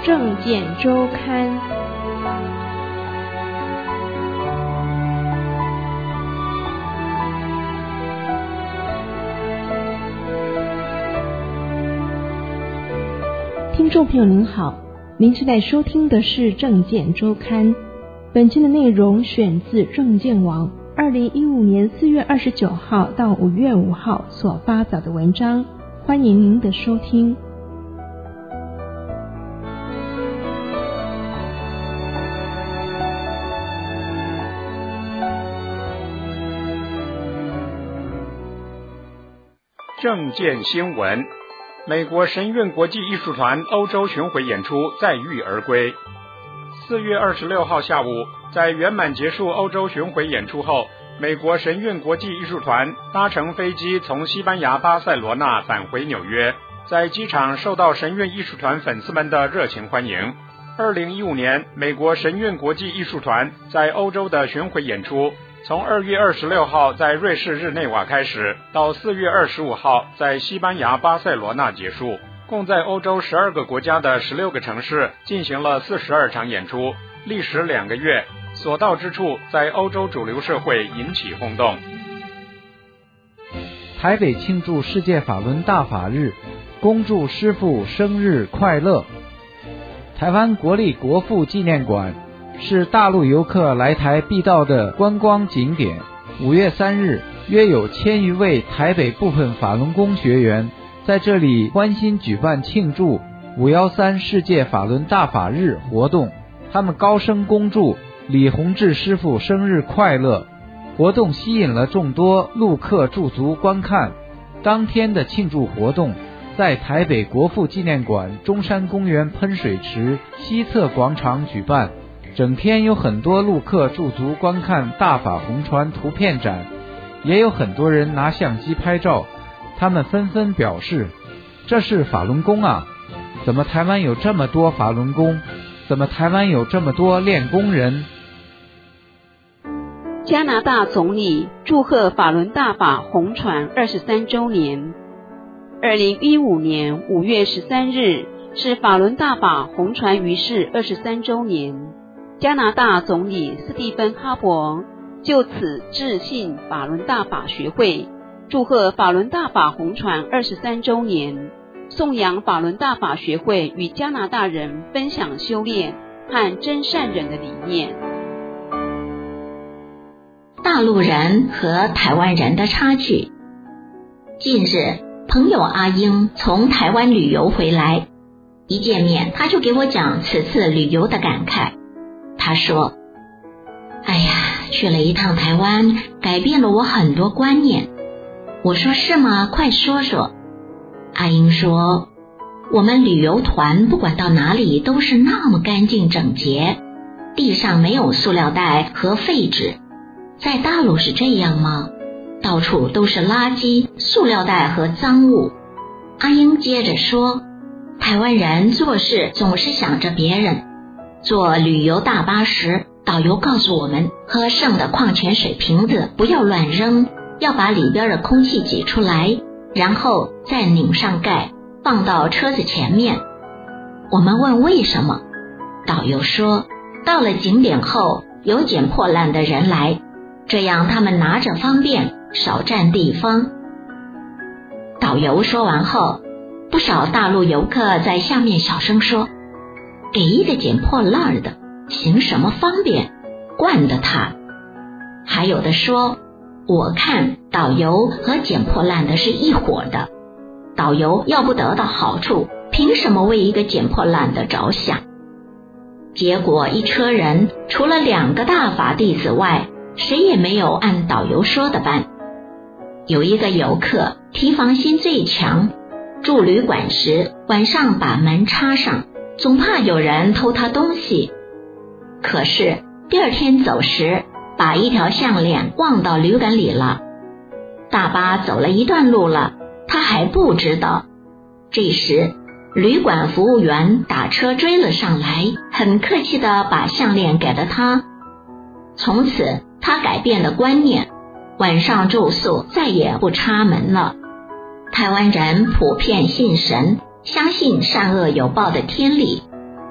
政见周刊。听众朋友您好，您现在收听的是政见周刊，本期的内容选自政见网2015年4月29号到5月5号所发表的文章，欢迎您的收听。 政见新闻：美国神韵国际艺术团欧洲巡回演出载誉而归。4月26号下午，在圆满结束欧洲巡回演出后，美国神韵国际艺术团搭乘飞机从西班牙巴塞罗那返回纽约，在机场受到神韵艺术团粉丝们的热情欢迎。2015年，美国神韵国际艺术团在欧洲的巡回演出，从2月26号在瑞士日内瓦开始，到4月25号在西班牙巴塞罗那结束，共在欧洲12个国家的16个城市进行了42场演出，历时2个月，所到之处在欧洲主流社会引起轰动。 台北庆祝世界法轮大法日，恭祝师父生日快乐。台湾国立国父纪念馆是大陆游客来台必到的观光景点。5月3日，约有1000余位台北部分法轮功学员在这里欢欣举办庆祝513世界法轮大法日活动，他们高声恭祝李洪志师父生日快乐。活动吸引了众多陆客驻足观看。当天的庆祝活动在台北国父纪念馆中山公园喷水池西侧广场举办，整天有很多陆客驻足观看大法红传图片展，也有很多人拿相机拍照。他们纷纷表示，这是法轮功啊，怎么台湾有这么多法轮功，怎么台湾有这么多练功人。 加拿大总理祝贺法轮大法红传23周年。2015年5月13日是法轮大法红传于世23周年。加拿大总理斯蒂芬·哈珀就此致信法轮大法学会，祝贺法轮大法红传23周年，颂扬法轮大法学会与加拿大人分享修炼和真善忍的理念。 大陆人和台湾人的差距。近日，朋友阿英从台湾旅游回来，一见面他就给我讲此次旅游的感慨。他说，哎呀，去了一趟台湾，改变了我很多观念。我说是吗？快说说。阿英说，我们旅游团不管到哪里都是那么干净整洁，地上没有塑料袋和废纸。在大陆是这样吗？到处都是垃圾、塑料袋和脏物。阿英接着说，台湾人做事总是想着别人。坐旅游大巴时，导游告诉我们，喝剩的矿泉水瓶子不要乱扔，要把里边的空气挤出来，然后再拧上盖，放到车子前面。我们问为什么，导游说，到了景点后有捡破烂的人来，这样他们拿着方便，少占地方。导游说完后，不少大陆游客在下面小声说，给一个捡破烂的行什么方便，惯得他。还有的说，我看导游和捡破烂的是一伙的，导游要不得到好处，凭什么为一个捡破烂的着想？结果一车人除了2个大法弟子外，谁也没有按导游说的办。有一个游客提防心最强，住旅馆时晚上把门插上，总怕有人偷他东西。可是第二天走时，把一条项链忘到旅馆里了。大巴走了一段路了，他还不知道。这时旅馆服务员打车追了上来，很客气地把项链给了他。从此他改变了观念，晚上住宿再也不插门了。台湾人普遍信神，相信善恶有报的天理。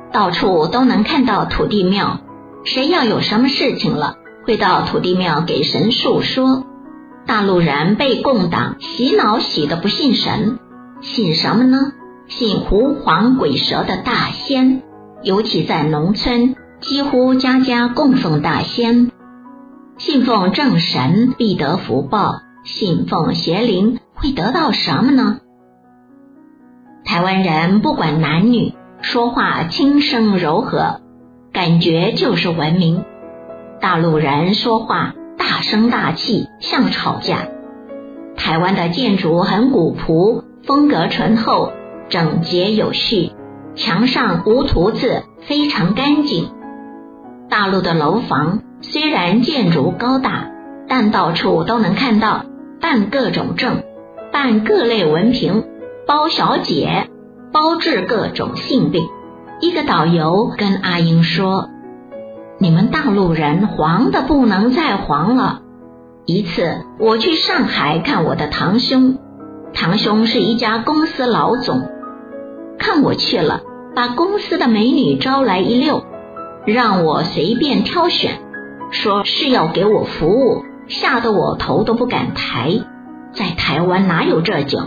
到处都能看到土地庙，谁要有什么事情了，会到土地庙给神诉说。大陆人被共党洗脑洗得不信神，信什么呢？信狐黄鬼蛇的大仙，尤其在农村，几乎家家供奉大仙。信奉正神必得福报，信奉邪灵会得到什么呢？台湾人不管男女，说话轻声柔和，感觉就是文明。大陆人说话大声大气，像吵架。台湾的建筑很古朴，风格醇厚，整洁有序，墙上无涂字，非常干净。大陆的楼房虽然建筑高大，但到处都能看到办各种证，办各类文凭，包小姐，包治各种性病。一个导游跟阿英说，你们大陆人黄的不能再黄了。一次我去上海看我的堂兄，堂兄是一家公司老总，看我去了，把公司的美女招来一溜，让我随便挑选，说是要给我服务，吓得我头都不敢抬。在台湾哪有这酒？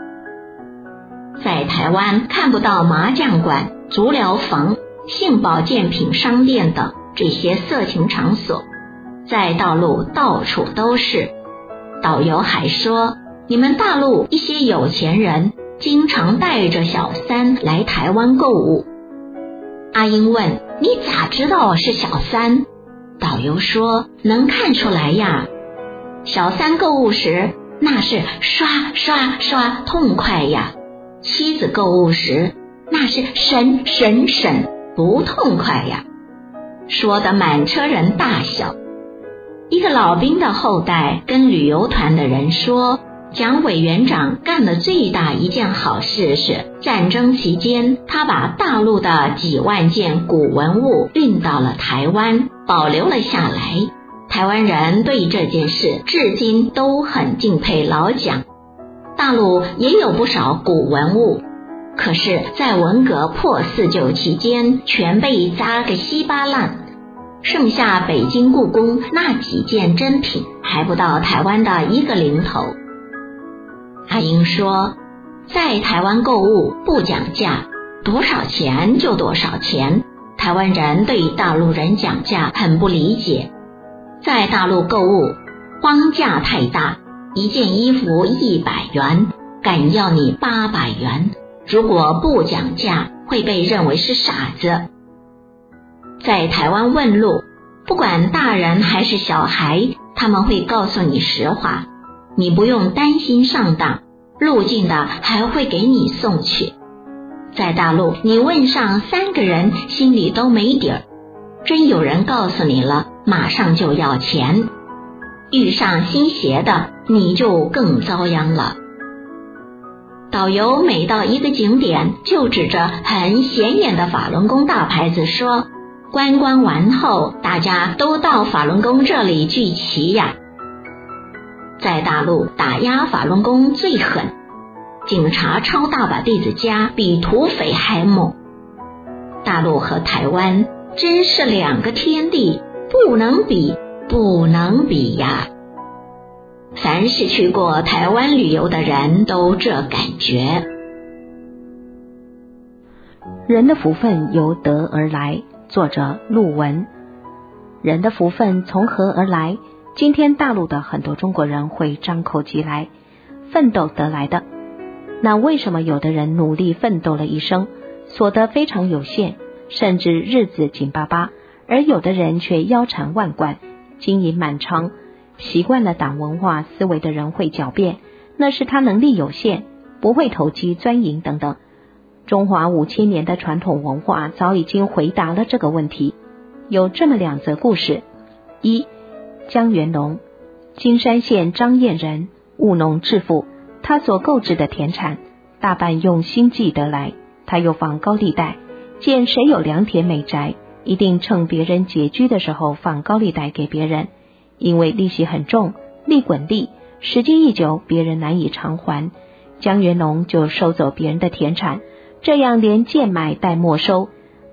在台湾看不到麻将馆、足疗房、性保健品商店等这些色情场所，在大陆到处都是。导游还说，你们大陆一些有钱人经常带着小三来台湾购物。阿英问，你咋知道是小三？导游说，能看出来呀。小三购物时那是刷刷刷痛快呀，妻子购物时那是省省省不痛快呀。说得满车人大笑。一个老兵的后代跟旅游团的人说，蒋委员长干的最大一件好事是，战争期间他把大陆的几万件古文物运到了台湾，保留了下来。台湾人对这件事至今都很敬佩老蒋。大陆也有不少古文物，可是在文革破49期间全被砸个稀巴烂，剩下北京故宫那几件珍品还不到台湾的一个零头。阿英说，在台湾购物不讲价，多少钱就多少钱。台湾人对大陆人讲价很不理解，在大陆购物荒价太大，一件衣服100元，敢要你800元，如果不讲价会被认为是傻子。在台湾问路，不管大人还是小孩，他们会告诉你实话，你不用担心上当，路近的还会给你送去。在大陆你问上3个人心里都没底儿，真有人告诉你了，马上就要钱。遇上新邪的你就更遭殃了。导游每到一个景点就指着很显眼的法轮功大牌子说，观光完后大家都到法轮功这里聚齐呀。在大陆打压法轮功最狠，警察超大把弟子家比土匪还猛。大陆和台湾真是2个天地，不能比，不能比呀。凡是去过台湾旅游的人都这感觉。 人的福分由德而来，作者陆文。人的福分从何而来？今天大陆的很多中国人会张口即来，奋斗得来的。那为什么有的人努力奋斗了一生，所得非常有限，甚至日子紧巴巴，而有的人却腰缠万贯，金银满仓？习惯了党文化思维的人会狡辩，那是他能力有限，不会投机钻营等等。中华5000年的传统文化早已经回答了这个问题。有这么2则故事。一，江元龙，金山县张堰人，务农致富，他所购置的田产大半用心计得来，他又放高利贷，见谁有良田美宅，一定趁别人拮据的时候放高利贷给别人，因为利息很重，利滚利，时间一久别人难以偿还，江元龙就收走别人的田产，这样连贱买带没收，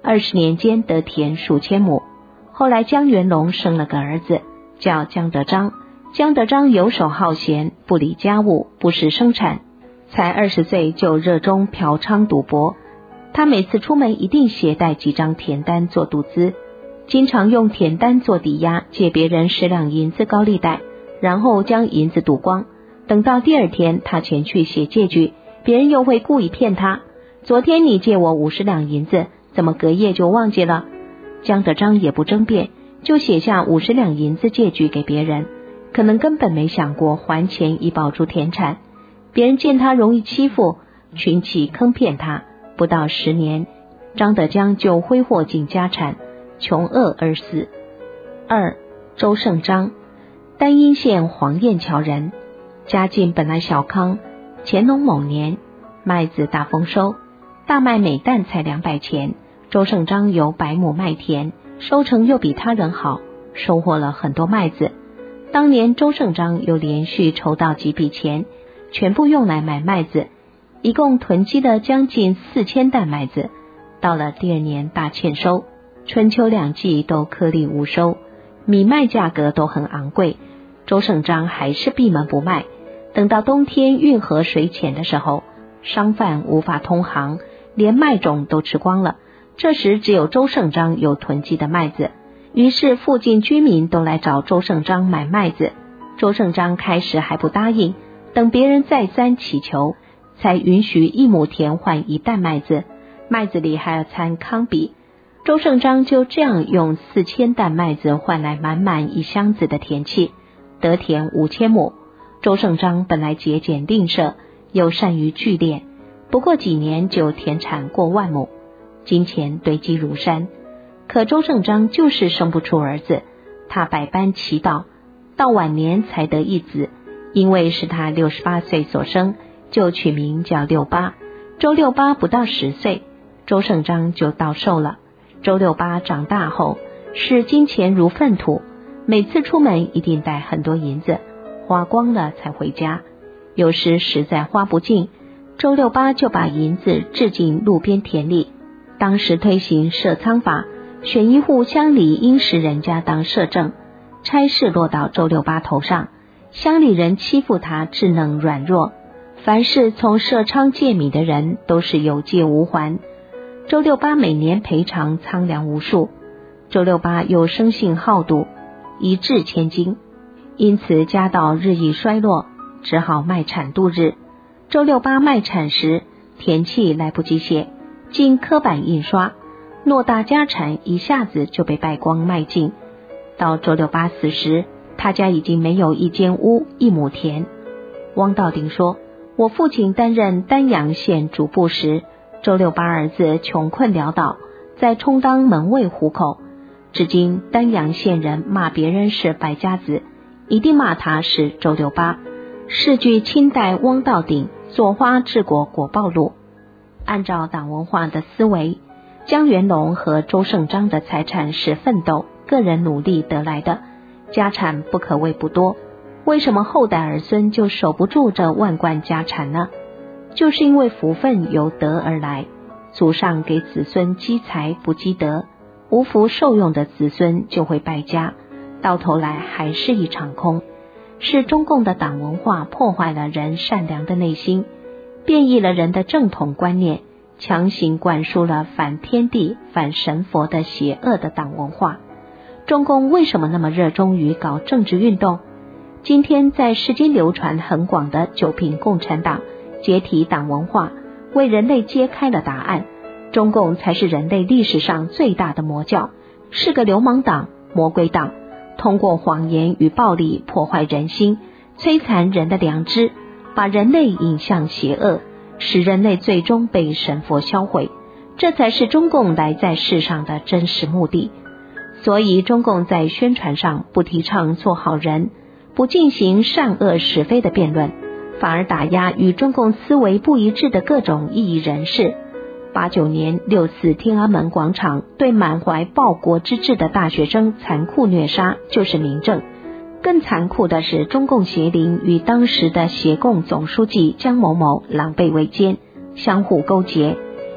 20年间得田数千亩。后来江元龙生了个儿子，叫江德章。江德章游手好闲，不理家务，不事生产，才20岁就热衷嫖娼赌博。他每次出门一定携带几张田单做赌资，经常用田单做抵押，借别人10两银子高利贷，然后将银子赌光。等到第二天他前去写借据，别人又会故意骗他，昨天你借我50两银子，怎么隔夜就忘记了？江德章也不争辩，就写下50两银子借据给别人，可能根本没想过还钱以保住田产。别人见他容易欺负，群起坑骗他，不到10年，张德江就挥霍尽家产，穷饿而死。2. 周胜章，丹阴县黄燕桥人，家境本来小康。乾隆某年，麦子大丰收，大麦每担才200钱。周胜章有100亩麦田，收成又比他人好，收获了很多麦子。当年周胜章又连续筹到几笔钱，全部用来买麦子，一共囤积了将近4000担麦子。到了第2年大欠收，春秋2季都颗粒无收，米麦价格都很昂贵，周胜章还是闭门不卖。等到冬天运河水浅的时候，商贩无法通航，连麦种都吃光了。这时只有周胜章有囤积的麦子，于是附近居民都来找周胜章买麦子。周胜章开始还不答应，等别人再三祈求，才允许1亩田换1担麦子，麦子里还要掺糠秕。周胜章就这样用4000担麦子换来满满1箱子的田契，得田5000亩。周胜章本来节俭吝啬，又善于聚敛，不过几年就田产过万亩，金钱堆积如山。可周胜章就是生不出儿子，他百般祈祷，到晚年才得一子，因为是他68岁所生，就取名叫六八。周六八不到10岁，周胜章就到寿了。周六八长大后视金钱如粪土，每次出门一定带很多银子，花光了才回家。有时实在花不尽，周六八就把银子置进路边田里。当时推行社仓法，选一户乡里殷实人家当社政，差事落到周六八头上，乡里人欺负他稚嫩软弱，凡是从社仓借米的人都是有借无还。周六八每年赔偿仓粮无数，周六八又生性好赌，一掷千金，因此家道日益衰落，只好卖产度日。周六八卖产时，田契来不及写，经刻板印刷，偌大家产一下子就被败光卖尽。到周六八死时，他家已经没有1间屋1亩田。汪道鼎说，我父亲担任丹阳县主簿时，周六八儿子穷困潦倒，在充当门卫糊口。至今丹阳县人骂别人是败家子，一定骂他是周六八。是据清代汪道鼎《左花治国果报录》。按照党文化的思维，江元龙和周胜章的财产是奋斗、个人努力得来的，家产不可谓不多。为什么后代儿孙就守不住这万贯家产呢？就是因为福分由德而来，祖上给子孙积财不积德，无福受用的子孙就会败家，到头来还是一场空。是中共的党文化破坏了人善良的内心，变异了人的正统观念，强行灌输了反天地、反神佛的邪恶的党文化。中共为什么那么热衷于搞政治运动？今天在世间流传很广的9品共产党解体党文化，为人类揭开了答案。中共才是人类历史上最大的魔教，是个流氓党、魔鬼党，通过谎言与暴力破坏人心，摧残人的良知，把人类引向邪恶，使人类最终被神佛销毁。这才是中共来在世上的真实目的。所以中共在宣传上不提倡做好人，不进行善恶是非的辩论，反而打压与中共思维不一致的各种异议人士。89年6·4天安门广场对满怀报国之志的大学生残酷虐杀就是明证。更残酷的是，中共协林与当时的协共总书记江某某狼狈为奸，相互勾结，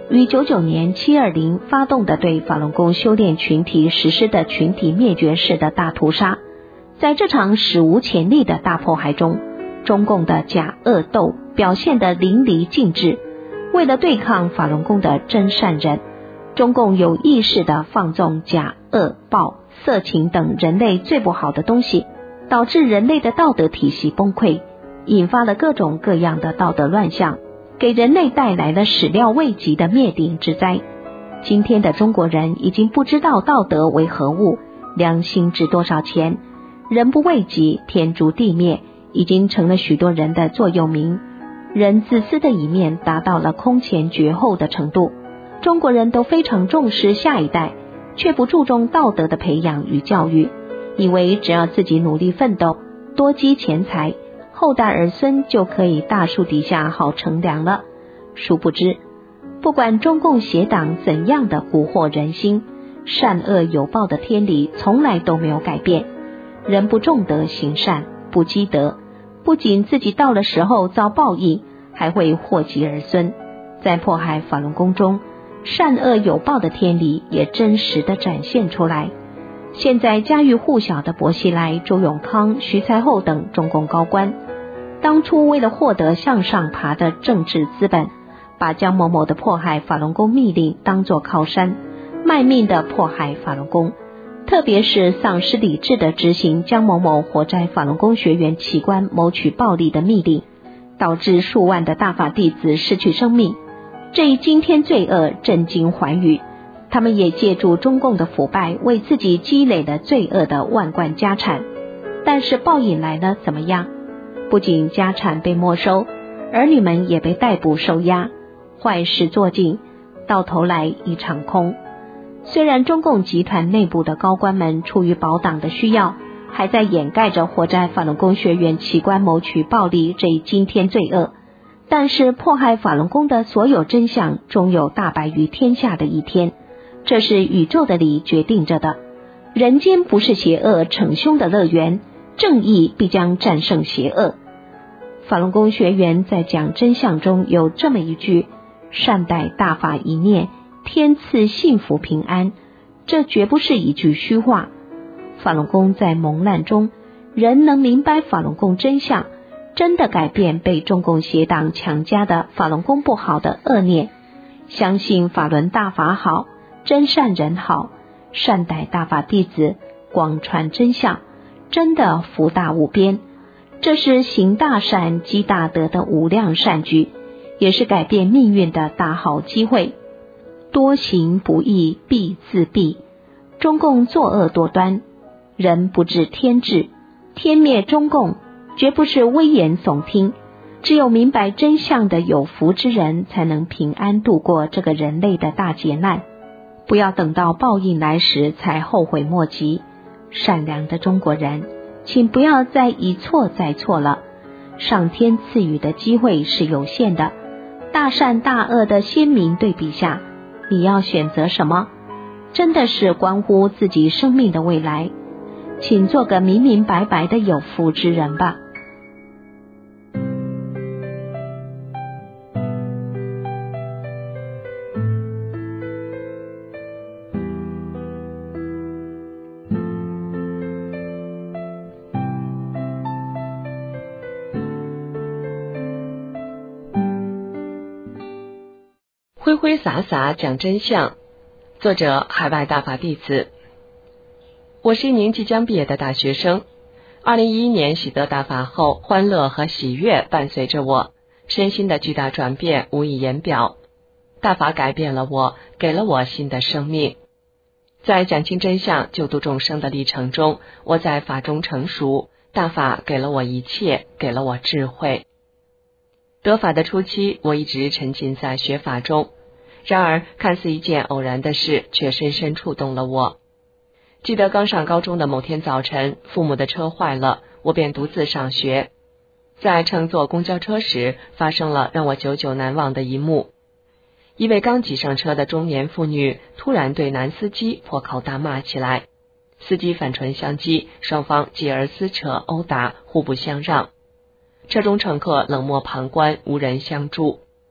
于99年720发动的对法轮功修炼群体实施的群体灭绝式的大屠杀。在这场史无前例的大迫害中，中共的假恶斗表现得淋漓尽致。为了对抗法轮功的真善人，中共有意识地放纵假恶暴、色情等人类最不好的东西，导致人类的道德体系崩溃，引发了各种各样的道德乱象，给人类带来了始料未及的灭顶之灾。今天的中国人已经不知道道德为何物，良心值多少钱，人不为己，天诛地灭，已经成了许多人的座右铭。人自私的一面达到了空前绝后的程度。中国人都非常重视下一代，却不注重道德的培养与教育，以为只要自己努力奋斗，多积钱财，后代儿孙就可以大树底下好乘凉了。殊不知，不管中共邪党怎样的蛊惑人心，善恶有报的天理从来都没有改变。人不重德行善，不积德，不仅自己到了时候遭报应，还会祸及儿孙。在迫害法轮功中，善恶有报的天理也真实地展现出来。现在家喻户晓的薄熙来、周永康、徐才厚等中共高官，当初为了获得向上爬的政治资本，把江某某的迫害法轮功密令当作靠山，卖命的迫害法轮功，特别是丧失理智的执行江某某活摘法轮功学员器官谋取暴利的密令，导致数万的大法弟子失去生命。这一惊天罪恶震惊寰宇，他们也借助中共的腐败为自己积累了罪恶的万贯家产。但是报应来了怎么样？不仅家产被没收，儿女们也被逮捕收押，坏事做尽，到头来一场空。虽然中共集团内部的高官们出于保党的需要，还在掩盖着活摘法轮功学员器官谋取暴利这一惊天罪恶，但是迫害法轮功的所有真相终有大白于天下的一天，这是宇宙的理决定着的。人间不是邪恶逞凶的乐园，正义必将战胜邪恶。法轮功学员在讲真相中有这么一句：善待大法一念，天赐幸福平安。这绝不是一句虚话。法轮功在蒙难中，人能明白法轮功真相，真的改变被中共邪党强加的法轮功不好的恶念，相信法轮大法好，真善人好，善待大法弟子，广传真相，真的福大无边。这是行大善积大德的无量善举，也是改变命运的大好机会。多行不义必自毙，中共作恶多端，人不治天治，天灭中共绝不是危言耸听，只有明白真相的有福之人才能平安度过这个人类的大劫难。不要等到报应来时才后悔莫及。善良的中国人，请不要再一错再错了。上天赐予的机会是有限的，大善大恶的鲜明对比下，你要选择什么？真的是关乎自己生命的未来。请做个明明白白的有福之人吧。 挥挥洒洒讲真相，作者海外大法弟子。我是一名即将毕业的大学生。2011年喜得大法后，欢乐和喜悦伴随着我，身心的巨大转变无以言表。大法改变了我，给了我新的生命。在讲清真相、救度众生的历程中，我在法中成熟，大法给了我一切，给了我智慧。得法的初期，我一直沉浸在学法中，然而看似一件偶然的事，却深深触动了我。记得刚上高中的某天早晨，父母的车坏了，我便独自上学。在乘坐公交车时，发生了让我久久难忘的一幕。一位刚挤上车的中年妇女突然对男司机破口大骂起来，司机反唇相讥，双方继而撕扯殴打，互不相让。车中乘客冷漠旁观，无人相助。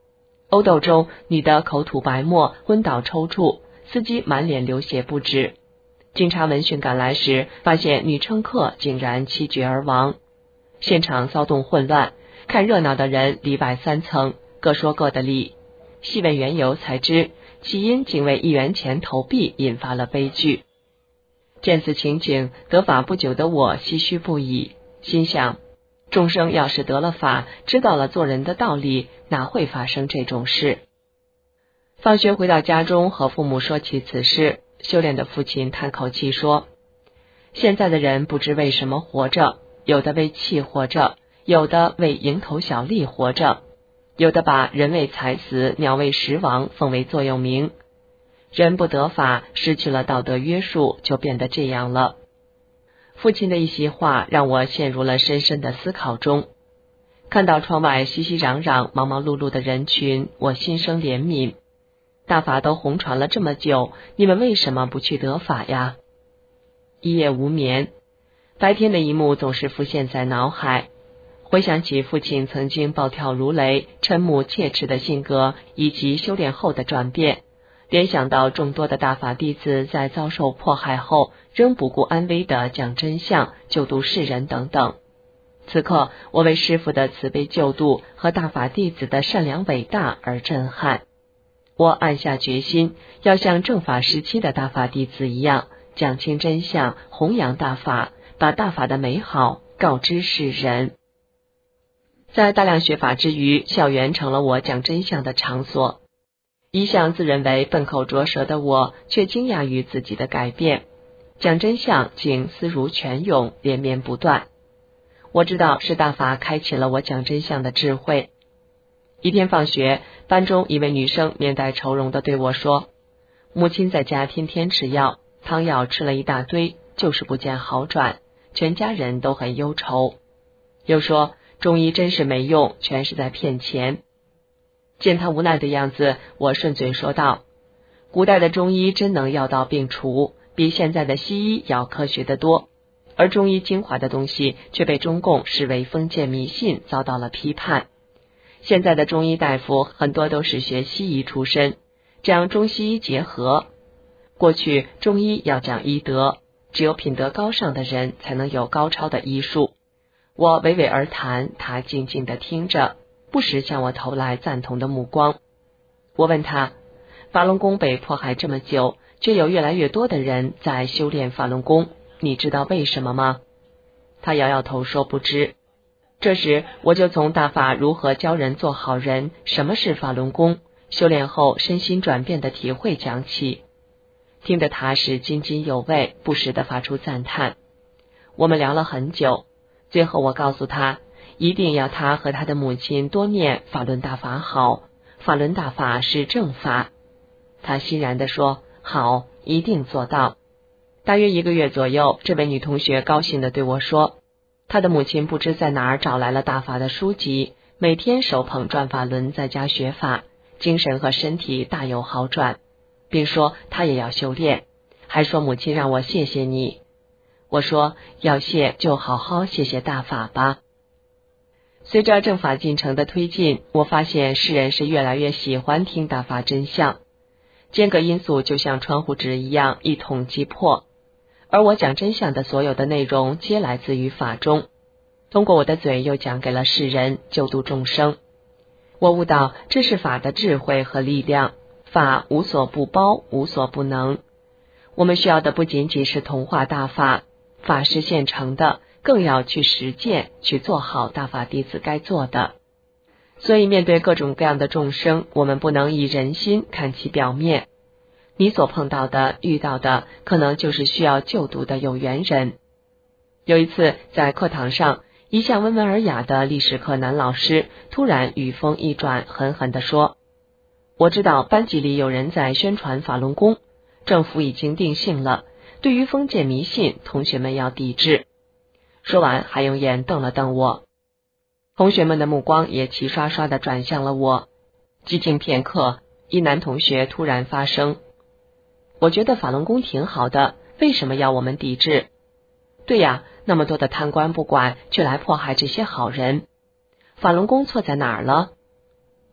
殴斗中，女的口吐白沫，昏倒抽搐，司机满脸流血不止。警察闻讯赶来时，发现女乘客竟然气绝而亡。现场骚动混乱，看热闹的人里外三层，各说各的理。细问缘由才知，起因仅为1元钱投币引发了悲剧。见此情景，得法不久的我唏嘘不已，心想，众生要是得了法，知道了做人的道理，哪会发生这种事？放学回到家中，和父母说起此事，修炼的父亲叹口气说，现在的人不知为什么活着，有的为气活着，有的为蝇头小利活着，有的把人为财死，鸟为食亡奉为座右铭。人不得法，失去了道德约束，就变得这样了。父亲的一席话让我陷入了深深的思考中。看到窗外熙熙攘攘、忙忙碌碌的人群，我心生怜悯。大法都红传了这么久，你们为什么不去得法呀？一夜无眠，白天的一幕总是浮现在脑海。回想起父亲曾经暴跳如雷、嗔目切齿的性格，以及修炼后的转变，联想到众多的大法弟子在遭受迫害后仍不顾安危的讲真相、救度世人等等。此刻我为师父的慈悲救度和大法弟子的善良伟大而震撼。我暗下决心，要像正法时期的大法弟子一样，讲清真相，弘扬大法，把大法的美好告知世人。在大量学法之余，校园成了我讲真相的场所。一向自认为笨口拙舌的我，却惊讶于自己的改变，讲真相竟思如泉涌，连绵不断。我知道是大法开启了我讲真相的智慧。一天放学，班中一位女生面带愁容地对我说，母亲在家天天吃药，汤药吃了一大堆，就是不见好转，全家人都很忧愁。又说中医真是没用，全是在骗钱。见她无奈的样子，我顺嘴说道，古代的中医真能药到病除，比现在的西医要科学得多，而中医精华的东西却被中共视为封建迷信，遭到了批判。现在的中医大夫很多都是学西医出身，将中西医结合。过去中医要讲医德，只有品德高尚的人才能有高超的医术。我娓娓而谈，他静静地听着，不时向我投来赞同的目光。我问他，法轮功被迫害这么久，却有越来越多的人在修炼法轮功，你知道为什么吗？他摇摇头说不知。这时我就从大法如何教人做好人，什么是法轮功，修炼后身心转变的体会讲起，听得他是津津有味，不时地发出赞叹。我们聊了很久，最后我告诉他，一定要他和他的母亲多念法轮大法好，法轮大法是正法。他欣然地说，好，一定做到。大约1个月左右，这位女同学高兴地对我说，她的母亲不知在哪儿找来了大法的书籍，每天手捧转法轮在家学法，精神和身体大有好转，并说她也要修炼，还说母亲让我谢谢你。我说要谢就好好谢谢大法吧。随着正法进程的推进，我发现世人是越来越喜欢听大法真相，间隔因素就像窗户纸一样一捅即破，而我讲真相的所有的内容皆来自于法中，通过我的嘴又讲给了世人，救度众生。我悟到这是法的智慧和力量，法无所不包，无所不能。我们需要的不仅仅是同化大法，法是现成的，更要去实践，去做好大法弟子该做的。所以面对各种各样的众生，我们不能以人心看其表面，你所碰到的遇到的可能就是需要救度的有缘人。有一次在课堂上，一向温文尔雅的历史课男老师突然语风一转，狠狠地说，我知道班级里有人在宣传法轮功，政府已经定性了，对于封建迷信，同学们要抵制。说完还用眼瞪了瞪我，同学们的目光也齐刷刷地转向了我。寂静片刻，一男同学突然发声，我觉得法轮功挺好的，为什么要我们抵制？对呀，那么多的贪官不管，却来迫害这些好人，法轮功错在哪儿了？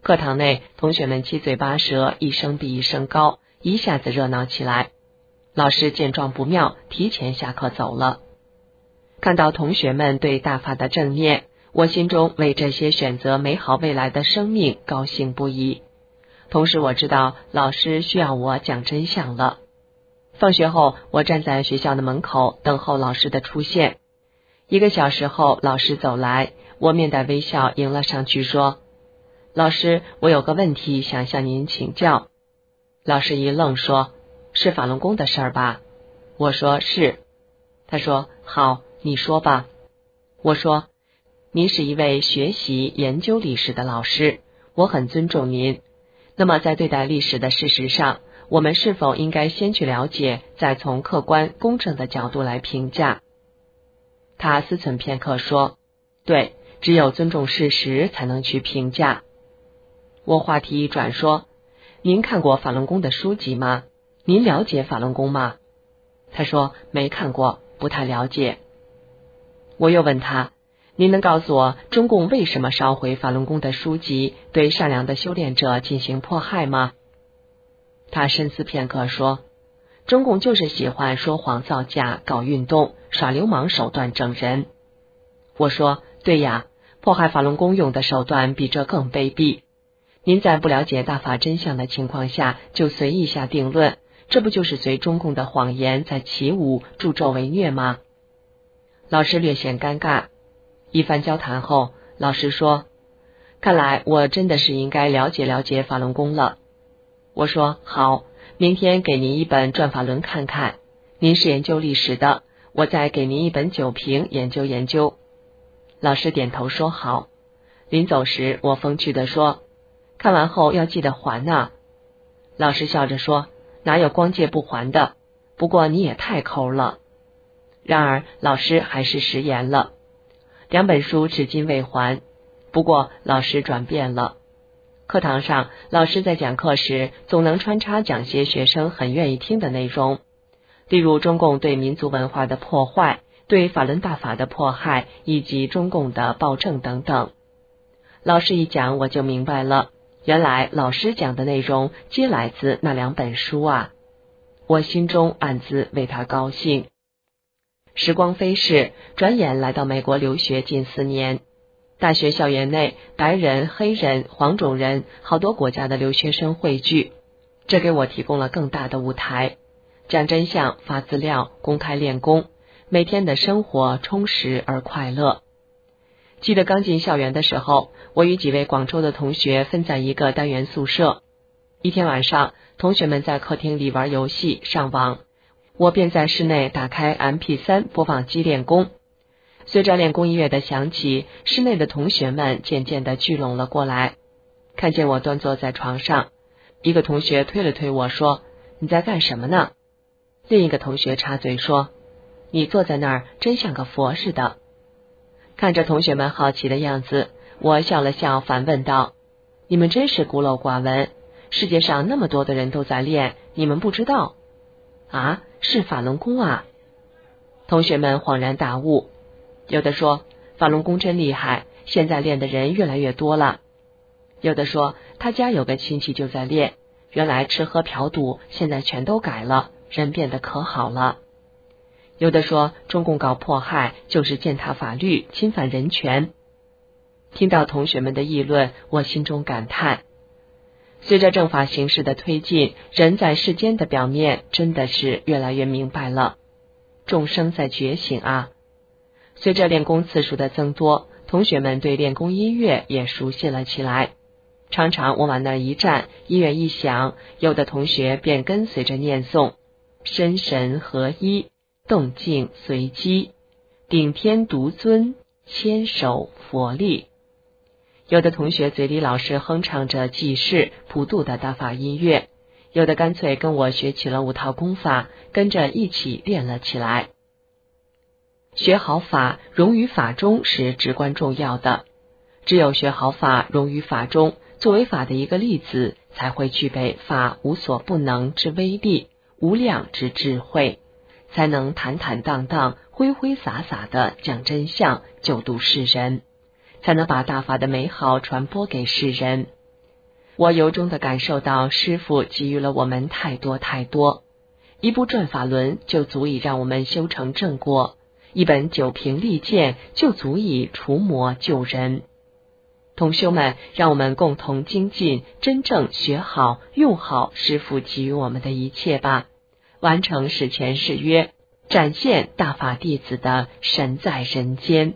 课堂内，同学们七嘴八舌，一声比一声高，一下子热闹起来。老师见状不妙，提前下课走了。看到同学们对大法的正念，我心中为这些选择美好未来的生命高兴不已。同时我知道老师需要我讲真相了。放学后，我站在学校的门口等候老师的出现。1个小时后，老师走来，我面带微笑迎了上去说：老师，我有个问题想向您请教。老师一愣说：是法轮功的事儿吧？我说是。他说：好，你说吧。我说：您是一位学习研究历史的老师，我很尊重您。那么在对待历史的事实上，我们是否应该先去了解，再从客观公正的角度来评价？他思忖片刻说：对，只有尊重事实才能去评价。我话题一转说：您看过法轮功的书籍吗？您了解法轮功吗？他说没看过，不太了解。我又问他：您能告诉我中共为什么烧毁法轮功的书籍，对善良的修炼者进行迫害吗？他深思片刻说：中共就是喜欢说谎造假，搞运动，耍流氓手段整人。我说：对呀，迫害法轮功用的手段比这更卑鄙。您在不了解大法真相的情况下就随意下定论，这不就是随中共的谎言在起舞，助纣为虐吗？老师略显尴尬。一番交谈后，老师说：看来我真的是应该了解了解法轮功了。我说：好，明天给您一本转法轮看看。您是研究历史的，我再给您一本酒瓶研究研究。老师点头说好。临走时，我风趣地说：看完后要记得还啊。老师笑着说：哪有光借不还的，不过你也太抠了。然而老师还是食言了，2本书至今未还。不过老师转变了。课堂上，老师在讲课时总能穿插讲些学生很愿意听的内容，例如中共对民族文化的破坏，对法轮大法的迫害，以及中共的暴政等等。老师一讲我就明白了，原来老师讲的内容皆来自那2本书啊！我心中暗自为他高兴。时光飞逝，转眼来到美国留学近4年。大学校园内，白人、黑人、黄种人，好多国家的留学生汇聚，这给我提供了更大的舞台。讲真相，发资料，公开练功，每天的生活充实而快乐。记得刚进校园的时候，我与几位广州的同学分在一个单元宿舍。一天晚上，同学们在客厅里玩游戏、上网，我便在室内打开 MP3 播放机练功。随着练功音乐的响起，室内的同学们渐渐地聚拢了过来。看见我端坐在床上，一个同学推了推我说：你在干什么呢？另一个同学插嘴说：你坐在那儿真像个佛似的。看着同学们好奇的样子，我笑了笑，反问道：你们真是孤陋寡闻，世界上那么多的人都在练，你们不知道啊？是法轮功啊！同学们恍然大悟，有的说法轮功真厉害，现在练的人越来越多了。有的说他家有个亲戚就在练，原来吃喝嫖赌现在全都改了，人变得可好了。有的说中共搞迫害就是践踏法律，侵犯人权。听到同学们的议论，我心中感叹，随着正法形势的推进，人在世间的表面真的是越来越明白了，众生在觉醒啊！随着练功次数的增多，同学们对练功音乐也熟悉了起来。常常我往那一站，音乐一响，有的同学便跟随着念诵：身神合一，动静随机，顶天独尊，牵手佛力。有的同学嘴里老是哼唱着济世普渡的大法音乐，有的干脆跟我学起了5套功法，跟着一起练了起来。学好法，融于法中是至关重要的。只有学好法，融于法中，作为法的一个粒子，才会具备法无所不能之威力，无量之智慧，才能坦坦荡荡、挥挥洒洒地讲真相，救度世人，才能把大法的美好传播给世人。 我由衷地感受到师父给予了我们太多太多，一部转法轮就足以让我们修成正果，一本九平利剑就足以除魔救人。同修们，让我们共同精进，真正学好用好师父给予我们的一切吧，完成十全十约，展现大法弟子的神在人间。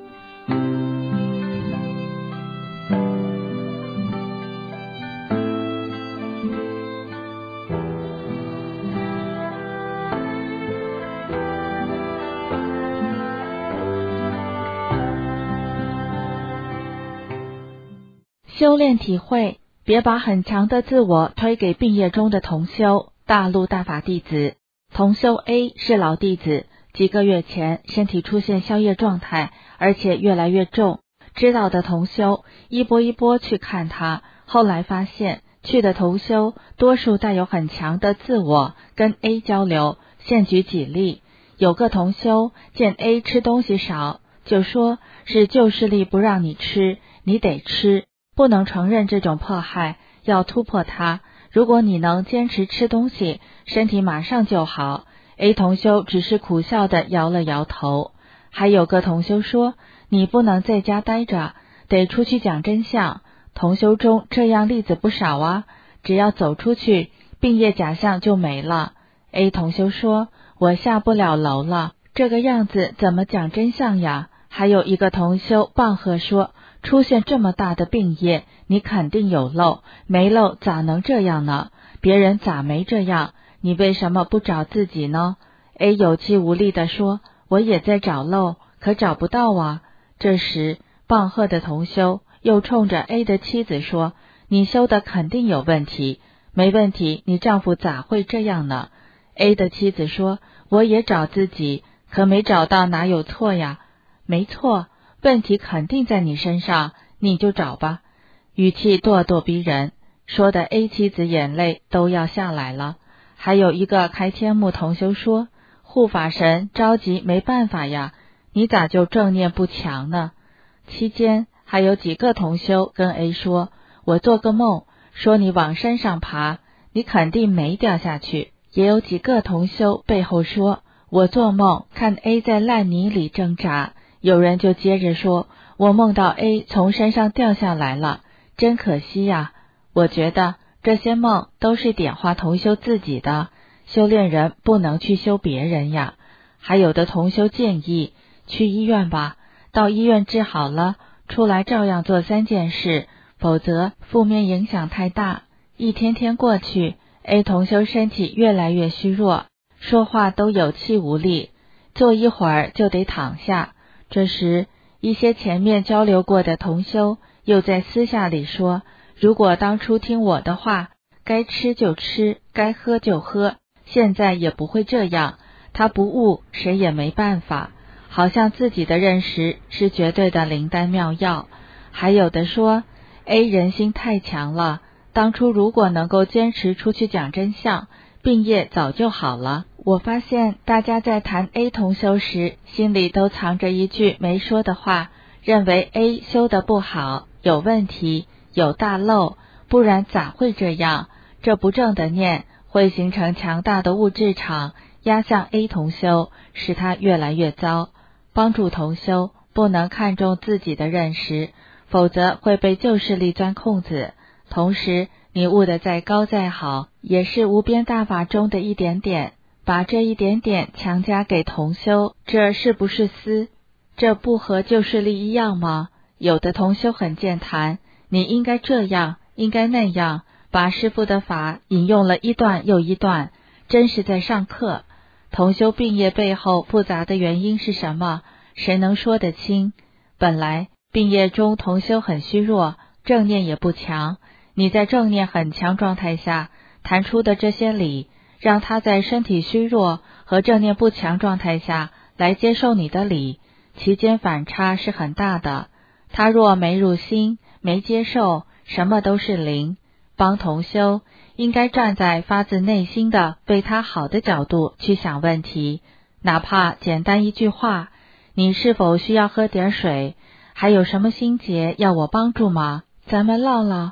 修炼体会，别把很强的自我推给病业中的同修。大陆大法弟子同修 A 是老弟子，几个月前身体出现消业状态，而且越来越重。知道的同修一波一波去看他，后来发现去的同修多数带有很强的自我，跟 A 交流。现举几例，有个同修见 A 吃东西少，就说是旧势力不让你吃，你得吃。不能承认这种迫害，要突破它。如果你能坚持吃东西，身体马上就好。A 同修只是苦笑地摇了摇头。还有个同修说，你不能在家待着，得出去讲真相。同修中这样例子不少啊，只要走出去，病业假象就没了。A 同修说，我下不了楼了，这个样子怎么讲真相呀？还有一个同修棒喝说，出现这么大的病业，你肯定有漏，没漏咋能这样呢？别人咋没这样？你为什么不找自己呢？ A 有气无力地说，我也在找漏，可找不到啊。这时棒喝的同修又冲着 A 的妻子说，你修的肯定有问题，没问题，你丈夫咋会这样呢？ A 的妻子说，我也找自己，可没找到，哪有错呀？没错，问题肯定在你身上，你就找吧。语气咄咄逼人，说的 A 妻子眼泪都要下来了。还有一个开天目同修说，护法神着急没办法呀，你咋就正念不强呢？期间还有几个同修跟 A 说，我做个梦，说你往山上爬，你肯定没掉下去。也有几个同修背后说，我做梦看 A 在烂泥里挣扎。有人就接着说，我梦到 A 从山上掉下来了，真可惜呀。我觉得这些梦都是点化同修自己的，修炼人不能去修别人呀。还有的同修建议去医院吧，到医院治好了，出来照样做3件事，否则负面影响太大。一天天过去， A 同修身体越来越虚弱，说话都有气无力，坐一会儿就得躺下。这时一些前面交流过的同修又在私下里说，如果当初听我的话，该吃就吃，该喝就喝，现在也不会这样。他不悟，谁也没办法，好像自己的认识是绝对的灵丹妙药。还有的说 A 人心太强了，当初如果能够坚持出去讲真相，病业早就好了。我发现大家在谈 A 同修时，心里都藏着一句没说的话，认为 A 修得不好，有问题，有大漏，不然咋会这样？这不正的念会形成强大的物质场，压向 A 同修，使他越来越糟。帮助同修不能看重自己的认识，否则会被旧势力钻空子。同时你悟得再高再好，也是无边大法中的一点点，把这一点点强加给同修，这是不是私？这不和旧势力一样吗？有的同修很健谈，你应该这样，应该那样，把师父的法引用了一段又一段，真是在上课。同修病业背后复杂的原因是什么？谁能说得清？本来病业中同修很虚弱，正念也不强，你在正念很强状态下谈出的这些理，让他在身体虚弱和正念不强状态下来接受你的理，其间反差是很大的。他若没入心，没接受，什么都是零。帮同修应该站在发自内心的为他好的角度去想问题，哪怕简单一句话，你是否需要喝点水？还有什么心结要我帮助吗？咱们唠唠。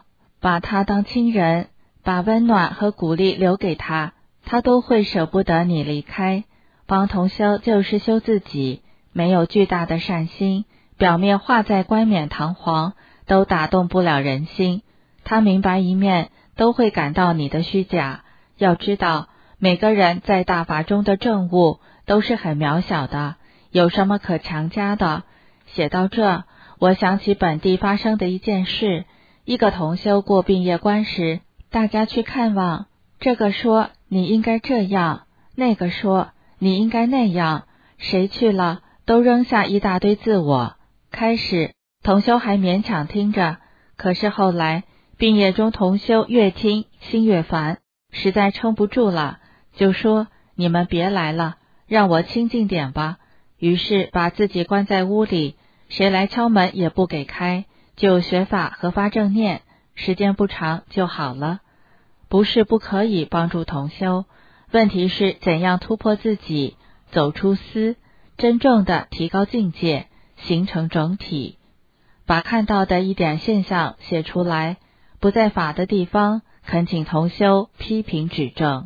把他当亲人，把温暖和鼓励留给他，他都会舍不得你离开。帮同修就是修自己，没有巨大的善心，表面画再冠冕堂皇，都打动不了人心。他明白一面，都会感到你的虚假。要知道，每个人在大法中的证悟都是很渺小的，有什么可强加的？写到这，我想起本地发生的一件事。一个同修过毕业关时，大家去看望，这个说你应该这样，那个说你应该那样，谁去了都扔下一大堆自我。开始同修还勉强听着，可是后来毕业中同修越听心越烦，实在撑不住了，就说你们别来了，让我清静点吧。于是把自己关在屋里，谁来敲门也不给开，就学法和发正念，时间不长就好了。不是不可以帮助同修，问题是怎样突破自己，走出私，真正的提高境界，形成整体。把看到的一点现象写出来，不在法的地方，恳请同修批评指正。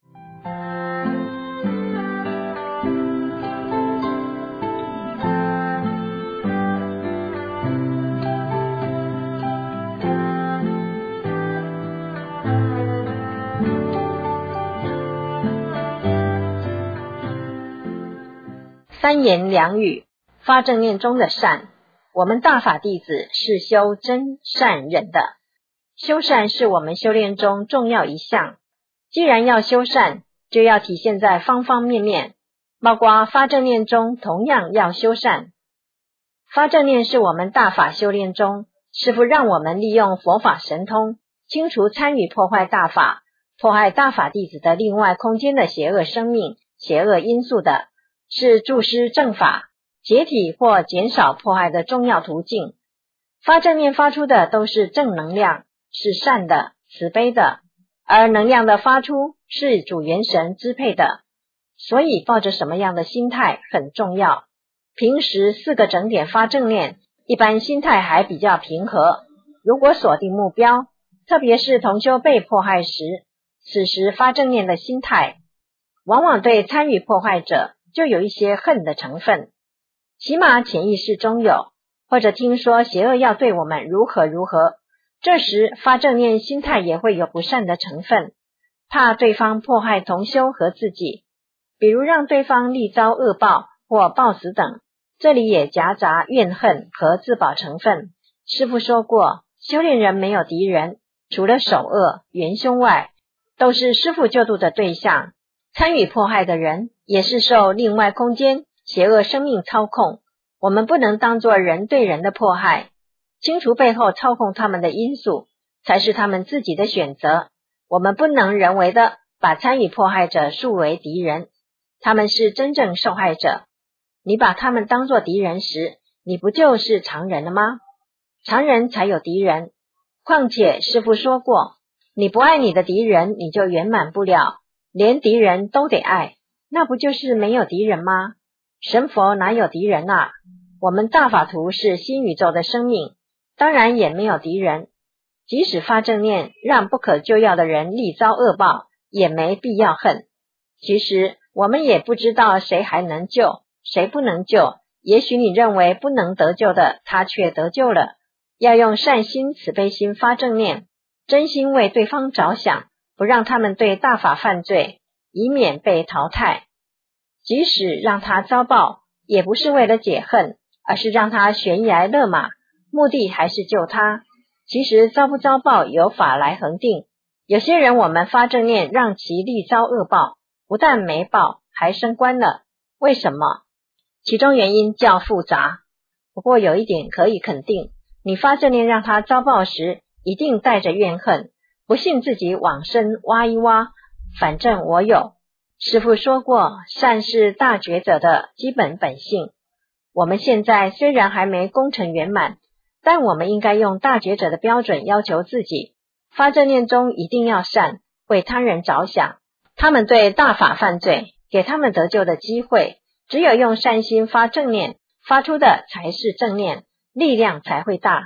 三言两语，发正念中的善。我们大法弟子是修真善忍的，修善是我们修炼中重要一项。既然要修善，就要体现在方方面面，包括发正念中同样要修善。发正念是我们大法修炼中，师父让我们利用佛法神通，清除参与破坏大法、迫害大法弟子的另外空间的邪恶生命、邪恶因素的，是助施正法、解体或减少迫害的重要途径。发正念发出的都是正能量，是善的、慈悲的，而能量的发出是主元神支配的，所以抱着什么样的心态很重要。平时4个整点发正念，一般心态还比较平和。如果锁定目标，特别是同修被迫害时，此时发正念的心态，往往对参与破坏者就有一些恨的成分，起码潜意识中有，或者听说邪恶要对我们如何如何，这时发正念心态也会有不善的成分，怕对方迫害同修和自己，比如让对方历遭恶报或暴死等，这里也夹杂怨恨和自保成分。师父说过，修炼人没有敌人，除了首恶、元凶外，都是师父救度的对象。参与迫害的人也是受另外空间邪恶生命操控，我们不能当作人对人的迫害，清除背后操控他们的因素，才是他们自己的选择。我们不能人为的把参与迫害者树为敌人，他们是真正受害者。你把他们当作敌人时，你不就是常人了吗？常人才有敌人。况且师父说过，你不爱你的敌人，你就圆满不了，连敌人都得爱，那不就是没有敌人吗？神佛哪有敌人啊？我们大法徒是新宇宙的生命，当然也没有敌人。即使发正念让不可救药的人历遭恶报，也没必要恨。其实我们也不知道谁还能救，谁不能救，也许你认为不能得救的，他却得救了。要用善心慈悲心发正念，真心为对方着想，不让他们对大法犯罪，以免被淘汰。即使让他遭报，也不是为了解恨，而是让他悬崖勒马，目的还是救他。其实遭不遭报由法来恒定，有些人我们发正念让其历遭恶报，不但没报，还升官了。为什么？其中原因较复杂，不过有一点可以肯定，你发正念让他遭报时，一定带着怨恨，不信自己往生挖一挖，反正我有。师父说过，善是大觉者的基本本性。我们现在虽然还没功成圆满，但我们应该用大觉者的标准要求自己，发正念中一定要善，为他人着想。他们对大法犯罪，给他们得救的机会，只有用善心发正念，发出的才是正念，力量才会大。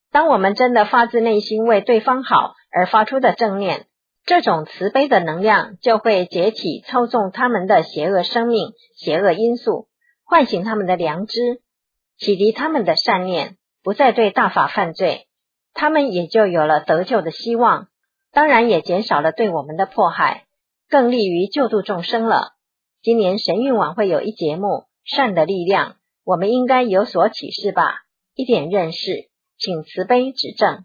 当我们真的发自内心为对方好而发出的正念，这种慈悲的能量就会解体操纵他们的邪恶生命、邪恶因素，唤醒他们的良知，启迪他们的善念，不再对大法犯罪，他们也就有了得救的希望，当然也减少了对我们的迫害，更利于救度众生了。今年神韵晚会有一节目善的力量，我们应该有所启示吧，一点认识，请慈悲指正。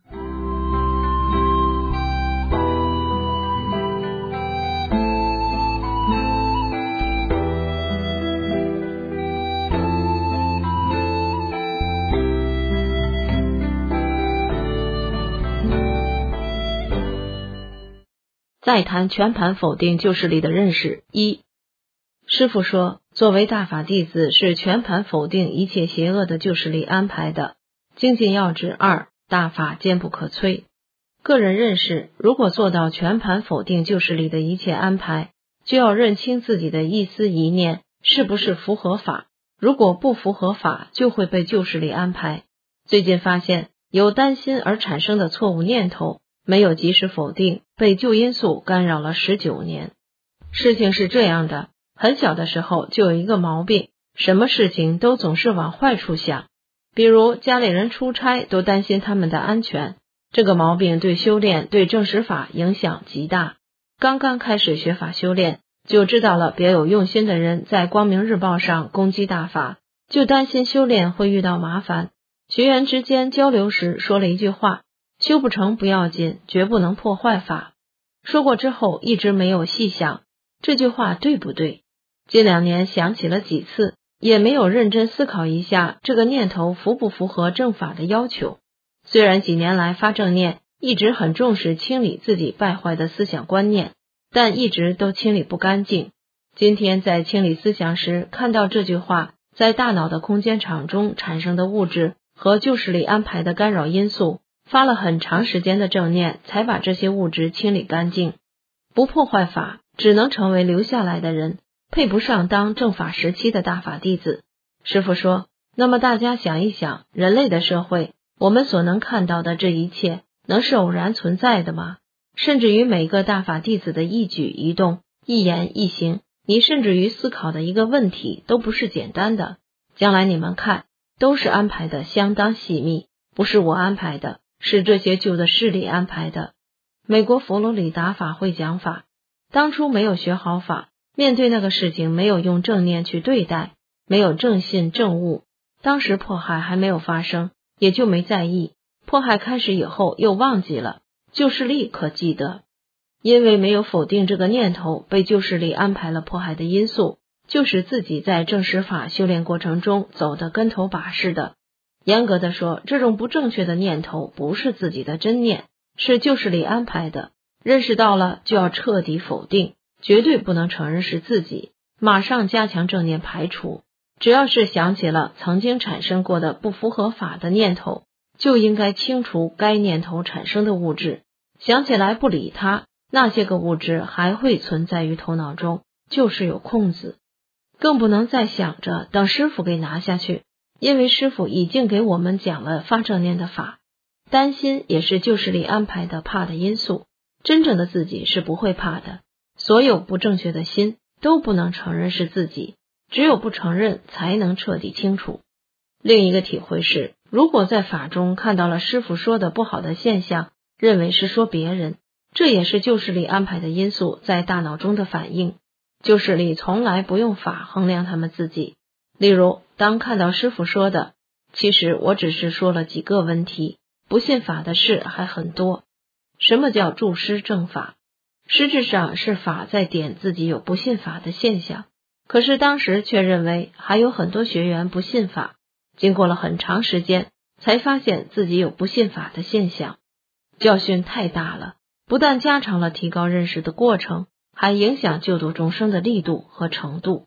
再谈全盘否定旧势力的认识。一、师父说，作为大法弟子是全盘否定一切邪恶的旧势力安排的。精进要旨2，大法坚不可摧。个人认识，如果做到全盘否定旧势力的一切安排，就要认清自己的一丝一念是不是符合法，如果不符合法，就会被旧势力安排。最近发现有担心而产生的错误念头，没有及时否定，被旧因素干扰了19年。事情是这样的，很小的时候就有一个毛病，什么事情都总是往坏处想，比如家里人出差都担心他们的安全，这个毛病对修炼、对正实法影响极大。刚刚开始学法修炼，就知道了别有用心的人在光明日报上攻击大法，就担心修炼会遇到麻烦。学员之间交流时说了一句话，修不成不要紧，绝不能破坏法。说过之后一直没有细想这句话对不对，近2年想起了几次，也没有认真思考一下这个念头符不符合正法的要求。虽然几年来发正念，一直很重视清理自己败坏的思想观念，但一直都清理不干净。今天在清理思想时，看到这句话在大脑的空间场中产生的物质和旧势力安排的干扰因素，发了很长时间的正念，才把这些物质清理干净。不破坏法，只能成为留下来的人，配不上当正法时期的大法弟子。师父说，那么大家想一想，人类的社会，我们所能看到的这一切，能是偶然存在的吗？甚至于每个大法弟子的一举一动、一言一行，你甚至于思考的一个问题都不是简单的。将来你们看，都是安排的相当细密，不是我安排的，是这些旧的势力安排的。美国佛罗里达法会讲法，当初没有学好法，面对那个事情没有用正念去对待，没有正信正悟，当时迫害还没有发生，也就没在意，迫害开始以后又忘记了，旧势力可记得。因为没有否定这个念头，被旧势力安排了迫害的因素，就使自己在正实法修炼过程中走得跟头把式的。严格的说，这种不正确的念头不是自己的真念，是旧势力安排的。认识到了就要彻底否定，绝对不能承认是自己，马上加强正念排除。只要是想起了曾经产生过的不符合法的念头，就应该清除该念头产生的物质。想起来不理它，那些个物质还会存在于头脑中，就是有空子。更不能再想着等师父给拿下去，因为师父已经给我们讲了发正念的法。担心也是旧势力安排的怕的因素，真正的自己是不会怕的。所有不正确的心都不能承认是自己，只有不承认才能彻底清楚。另一个体会是，如果在法中看到了师父说的不好的现象，认为是说别人，这也是旧势力安排的因素在大脑中的反应。旧势力从来不用法衡量他们自己。例如，当看到师父说的，其实我只是说了几个问题，不信法的事还很多。什么叫助师正法？实质上是法在点自己有不信法的现象，可是当时却认为还有很多学员不信法，经过了很长时间才发现自己有不信法的现象。教训太大了，不但加长了提高认识的过程，还影响救度众生的力度和程度。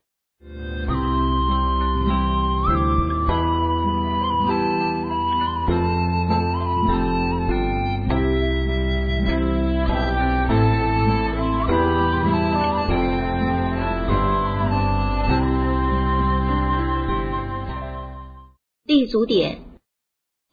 立足点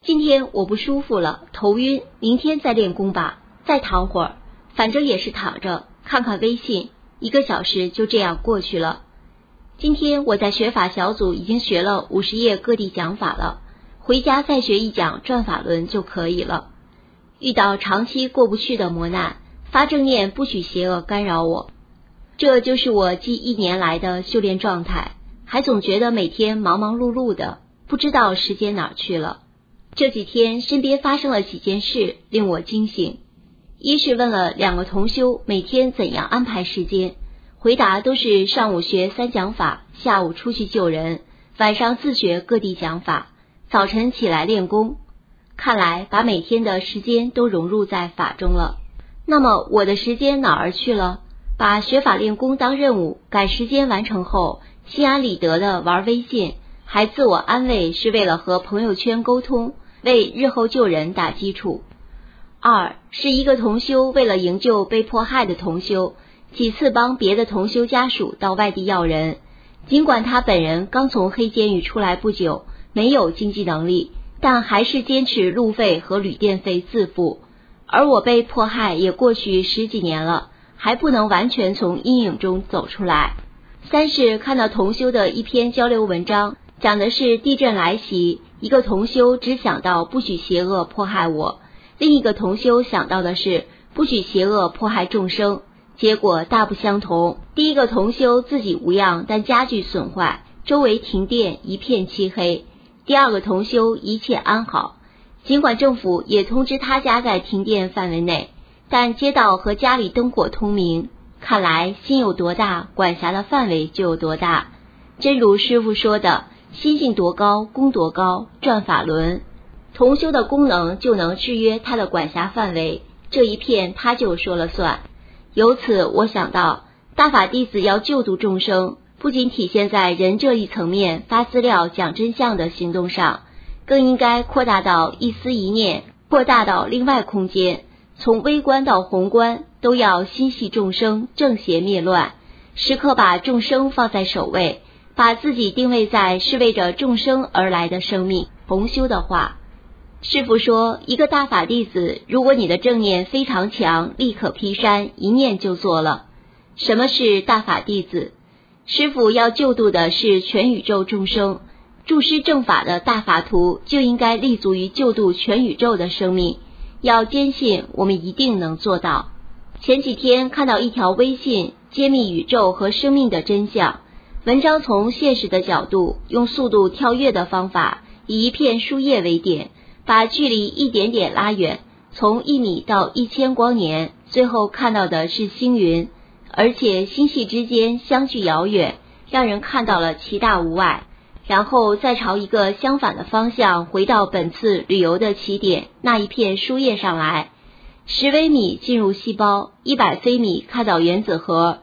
今天我不舒服了，头晕，明天再练功吧，再躺会儿，反正也是躺着，看看微信，1个小时就这样过去了。今天我在学法小组已经学了50页各地讲法了，回家再学1讲转法轮就可以了。遇到长期过不去的磨难，发正念不许邪恶干扰我。这就是我近1年来的修炼状态，还总觉得每天忙忙碌碌的，不知道时间哪儿去了。这几天身边发生了几件事令我惊醒。一是问了2个同修每天怎样安排时间，回答都是上午学3讲法，下午出去救人，晚上自学各地讲法，早晨起来练功。看来把每天的时间都融入在法中了。那么我的时间哪儿去了？把学法练功当任务，赶时间完成后，心安理得的玩微信，还自我安慰是为了和朋友圈沟通，为日后救人打基础。2是一个同修为了营救被迫害的同修，几次帮别的同修家属到外地要人，尽管他本人刚从黑监狱出来不久，没有经济能力，但还是坚持路费和旅店费自付。而我被迫害也过去10几年了，还不能完全从阴影中走出来。3是看到同修的一篇交流文章，讲的是地震来袭，一个同修只想到不许邪恶迫害我，另一个同修想到的是不许邪恶迫害众生，结果大不相同。第一个同修自己无恙，但家具损坏，周围停电，一片漆黑。第2个同修一切安好，尽管政府也通知他家在停电范围内，但街道和家里灯火通明，看来心有多大，管辖的范围就有多大。真如师父说的，心性多高，功多高，转法轮。同修的功能就能制约他的管辖范围，这一片他就说了算。由此我想到，大法弟子要救度众生，不仅体现在人这一层面发资料讲真相的行动上，更应该扩大到一思一念，扩大到另外空间，从微观到宏观都要心系众生，正邪灭乱，时刻把众生放在首位，把自己定位在是为着众生而来的生命。同修的话，师父说，一个大法弟子，如果你的正念非常强，立可劈山，一念就做了。什么是大法弟子？师父要救度的是全宇宙众生，注师正法的大法图就应该立足于救度全宇宙的生命，要坚信我们一定能做到。前几天看到一条微信，揭秘宇宙和生命的真相。文章从现实的角度，用速度跳跃的方法，以一片树叶为点，把距离一点点拉远，从1米到1000光年，最后看到的是星云，而且星系之间相距遥远，让人看到了其大无外。然后再朝一个相反的方向回到本次旅游的起点，那一片树叶上来。10微米进入细胞，100微米看到原子核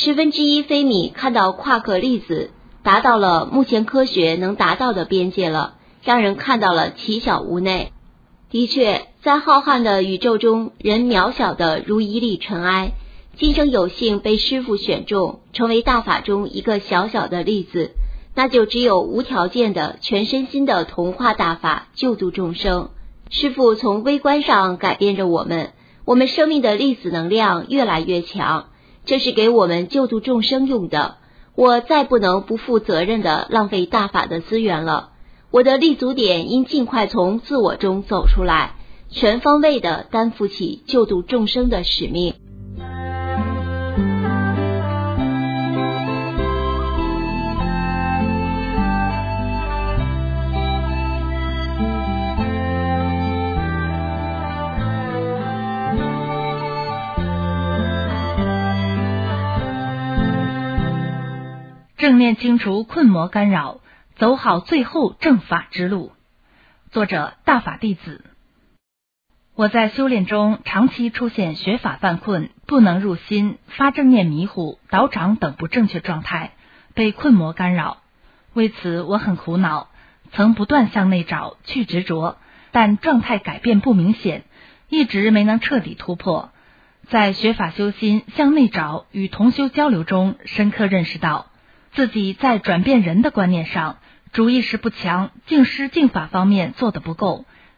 ，1/10微米看到夸克粒子，达到了目前科学能达到的边界了，让人看到了其小无内。的确，在浩瀚的宇宙中，人渺小的如一粒尘埃，今生有幸被师父选中，成为大法中一个小小的粒子，那就只有无条件的全身心的同化大法，救度众生。师父从微观上改变着我们生命的粒子能量越来越强，这是给我们救度众生用的。我再不能不负责任的浪费大法的资源了，我的立足点应尽快从自我中走出来，全方位的担负起救度众生的使命。 正念清除困魔干扰，走好最后正法之路。作者大法弟子。我在修炼中长期出现学法犯困、不能入心、发正念迷糊、倒掌等不正确状态，被困魔干扰。为此我很苦恼，曾不断向内找去执着，但状态改变不明显，一直没能彻底突破。在学法修心、向内找与同修交流中，深刻认识到自己在转变人的观念上主意识不强，净施净法方面做得不够，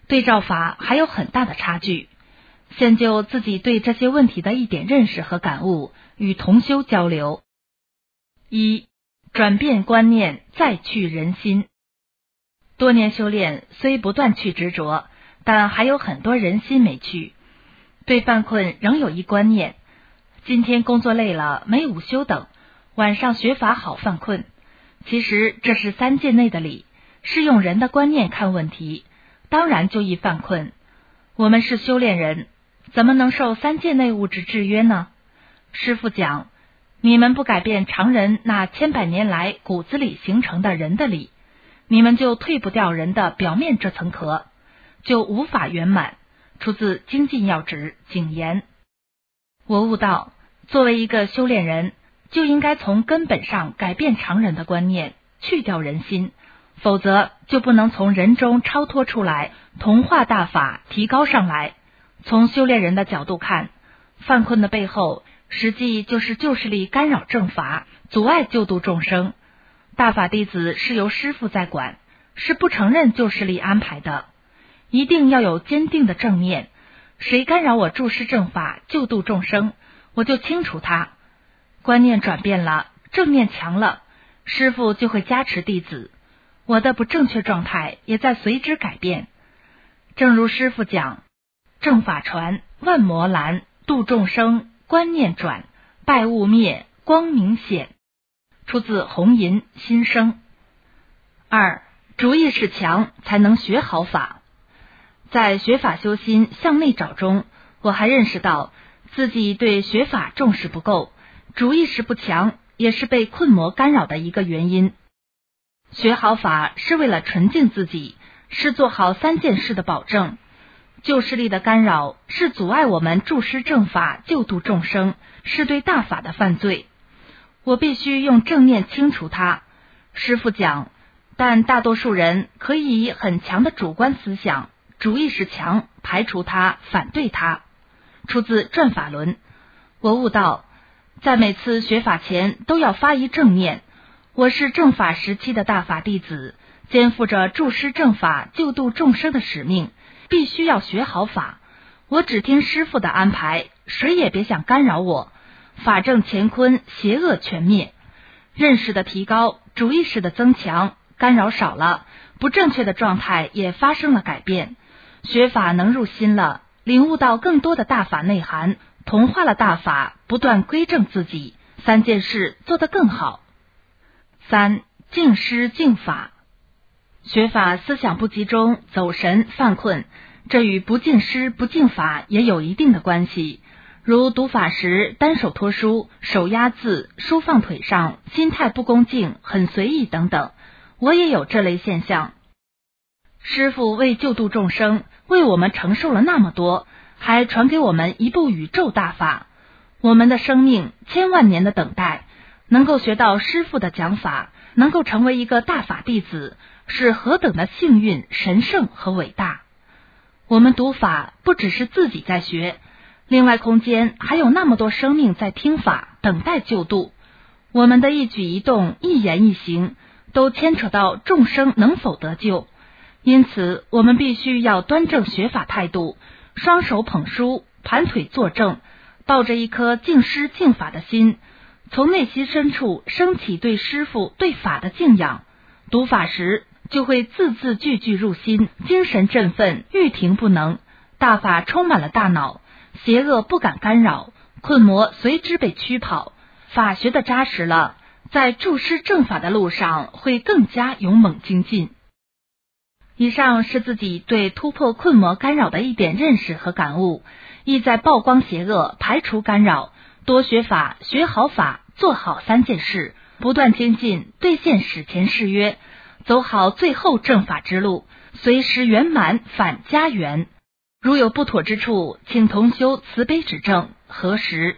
对照法还有很大的差距。先就自己对这些问题的一点认识和感悟，与同修交流。一、转变观念，再去人心。多年修炼虽不断去执着，但还有很多人心没去。对犯困仍有一观念：今天工作累了，没午休等，晚上学法好犯困。其实这是三界内的理，是用人的观念看问题，当然就易犯困。我们是修炼人，怎么能受三界内物质制约呢？师父讲，你们不改变常人那千百年来骨子里形成的人的理，你们就退不掉人的表面这层壳，就无法圆满。出自《精进要旨》谨言。我悟道，作为一个修炼人，就应该从根本上改变常人的观念，去掉人心，否则就不能从人中超脱出来，同化大法，提高上来。从修炼人的角度看，犯困的背后实际就是旧势力干扰正法，阻碍救度众生。大法弟子是由师父在管，是不承认旧势力安排的。一定要有坚定的正念，谁干扰我注释正法，救度众生，我就清除他。观念转变了，正念强了，师父就会加持弟子，我的不正确状态也在随之改变。正如师父讲，正法传，万魔拦，度众生，观念转，败物灭，光明显。出自红银心声。二、主意识强，才能学好法。在学法修心向内找中，我还认识到自己对学法重视不够，主意识不强，也是被困魔干扰的一个原因。学好法是为了纯净自己，是做好三件事的保证。旧势力的干扰是阻碍我们注释正法，救度众生，是对大法的犯罪。我必须用正念清除它。师父讲，但大多数人可以以很强的主观思想，主意识强，排除它，反对它。出自转法轮。我悟到，在每次学法前都要发一正念，我是正法时期的大法弟子，肩负着注释正法，救度众生的使命，必须要学好法。我只听师父的安排，谁也别想干扰我。法正乾坤，邪恶全灭。认识的提高，主意识的增强，干扰少了，不正确的状态也发生了改变。学法能入心了，领悟到更多的大法内涵，同化了大法，不断归正自己，三件事做得更好。三、净师净法。学法思想不集中，走神犯困，这与不净师不净法也有一定的关系。如读法时单手托书，手压字，书放腿上，心态不恭敬，很随意等等，我也有这类现象。师父为救度众生，为我们承受了那么多，还传给我们一部宇宙大法。我们的生命千万年的等待，能够学到师父的讲法，能够成为一个大法弟子，是何等的幸运、神圣和伟大。我们读法不只是自己在学，另外空间还有那么多生命在听法，等待救度。我们的一举一动、一言一行，都牵扯到众生能否得救。因此我们必须要端正学法态度，双手捧书，盘腿坐正，抱着一颗敬师敬法的心，从内心深处升起对师父对法的敬仰。读法时就会字字句句入心，精神振奋，欲停不能。大法充满了大脑，邪恶不敢干扰，困魔随之被驱跑。法学的扎实了，在注师正法的路上会更加勇猛精进。以上是自己对突破困魔干扰的一点认识和感悟，意在曝光邪恶，排除干扰，多学法，学好法，做好三件事，不断精进，兑现史前誓约，走好最后正法之路，随时圆满返家园。如有不妥之处，请同修慈悲指正，核实。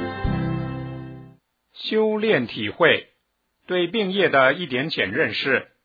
修炼体会，对病业的一点简认识。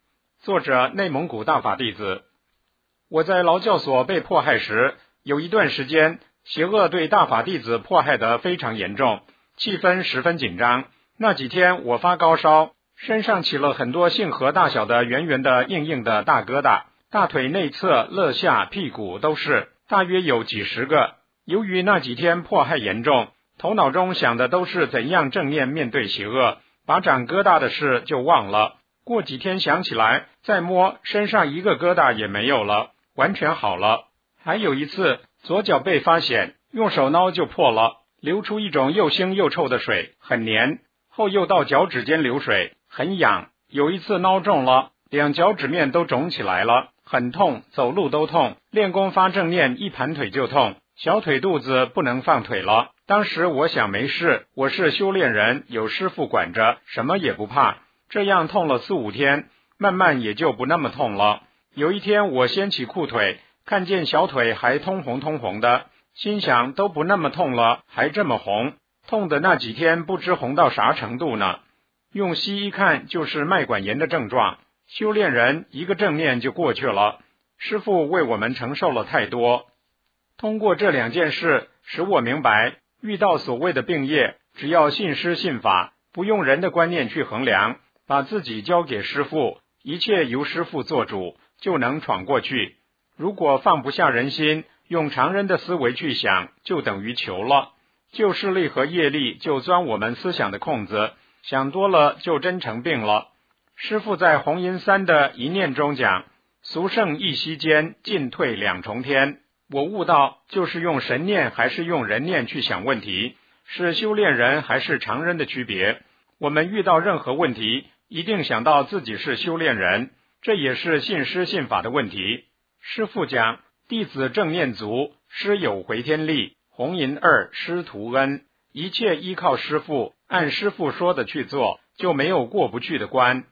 作者内蒙古大法弟子。我在劳教所被迫害时，有一段时间邪恶对大法弟子迫害得非常严重，气氛十分紧张。那几天我发高烧，身上起了很多杏核大小的圆圆的硬硬的大疙瘩，大腿内侧、肋下、屁股都是，大约有几十个。由于那几天迫害严重，头脑中想的都是怎样正面面对邪恶，把长疙瘩的事就忘了。过几天想起来，再摸身上一个疙瘩也没有了，完全好了。还有一次，左脚被发现，用手挠就破了，流出一种又腥又臭的水，很黏，后又到脚趾间流水，很痒。有一次挠中了，两脚趾面都肿起来了，很痛，走路都痛，练功发正念一盘腿就痛，小腿肚子不能放腿了。当时我想没事，我是修炼人，有师父管着，什么也不怕。这样痛了4-5天，慢慢也就不那么痛了。有一天我掀起裤腿，看见小腿还通红的，心想都不那么痛了，还这么红，痛的那几天不知红到啥程度呢。用西医看就是脉管炎的症状，修炼人一个正念就过去了。师父为我们承受了太多。通过这2件事，使我明白，遇到所谓的病业，只要信师信法，不用人的观念去衡量，把自己交给师父，一切由师父做主，就能闯过去。如果放不下人心，用常人的思维去想，就等于求了。旧势力和业力就钻我们思想的空子，想多了就真成病了。师父在弘阴3的一念中讲，俗圣一息间，进退2重天。我悟到，就是用神念还是用人念去想问题，是修炼人还是常人的区别。我们遇到任何问题，一定想到自己是修炼人，这也是信师信法的问题。师父讲，弟子正念足，师有回天力，弘阴2师徒恩，一切依靠师父，按师父说的去做，就没有过不去的关。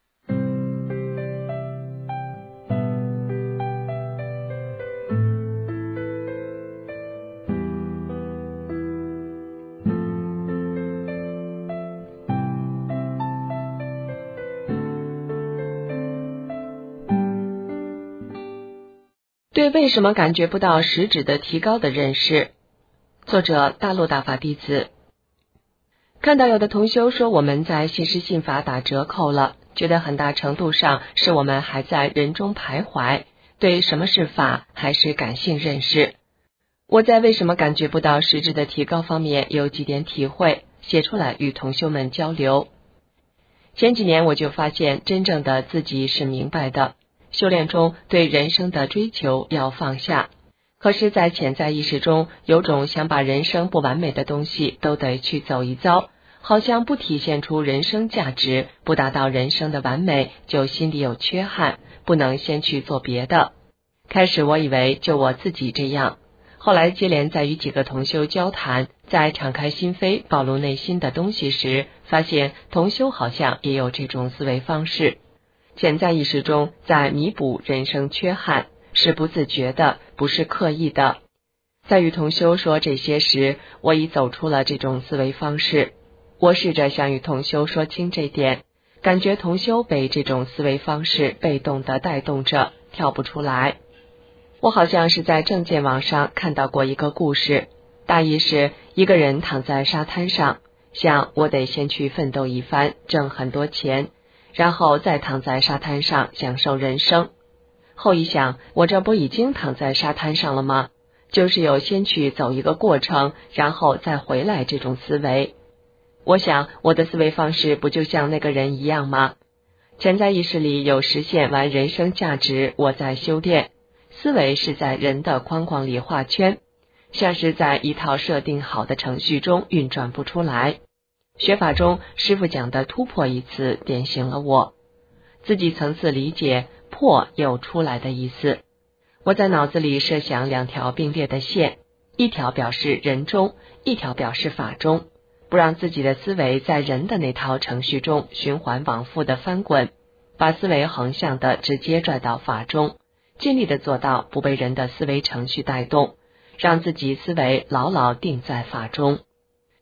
对为什么感觉不到实质的提高的认识。作者大陆大法弟子。看到有的同修说我们在信师信法打折扣了，觉得很大程度上是我们还在人中徘徊，对什么是法还是感性认识。我在为什么感觉不到实质的提高方面有几点体会，写出来与同修们交流。前几年我就发现，真正的自己是明白的，修炼中对人生的追求要放下，可是在潜在意识中有种想把人生不完美的东西都得去走一遭，好像不体现出人生价值，不达到人生的完美，就心里有缺憾，不能先去做别的。开始我以为就我自己这样，后来接连在与几个同修交谈，在敞开心扉暴露内心的东西时，发现同修好像也有这种思维方式。潜在意识中在弥补人生缺憾，是不自觉的，不是刻意的。在与同修说这些时，我已走出了这种思维方式。我试着想与同修说清这点，感觉同修被这种思维方式被动地带动着，跳不出来。我好像是在正见网上看到过一个故事，大意是一个人躺在沙滩上，想我得先去奋斗一番，挣很多钱，然后再躺在沙滩上享受人生。后一想，我这不已经躺在沙滩上了吗？就是有先去走一个过程，然后再回来这种思维。我想我的思维方式不就像那个人一样吗？潜在意识里有实现完人生价值，我在修炼，思维是在人的框框里画圈，像是在一套设定好的程序中运转不出来。学法中师父讲的突破一词点醒了我，自己层次理解破又出来的意思。我在脑子里设想2条并列的线，一条表示人中，一条表示法中，不让自己的思维在人的那套程序中循环往复的翻滚，把思维横向的直接拽到法中，尽力的做到不被人的思维程序带动，让自己思维牢牢定在法中。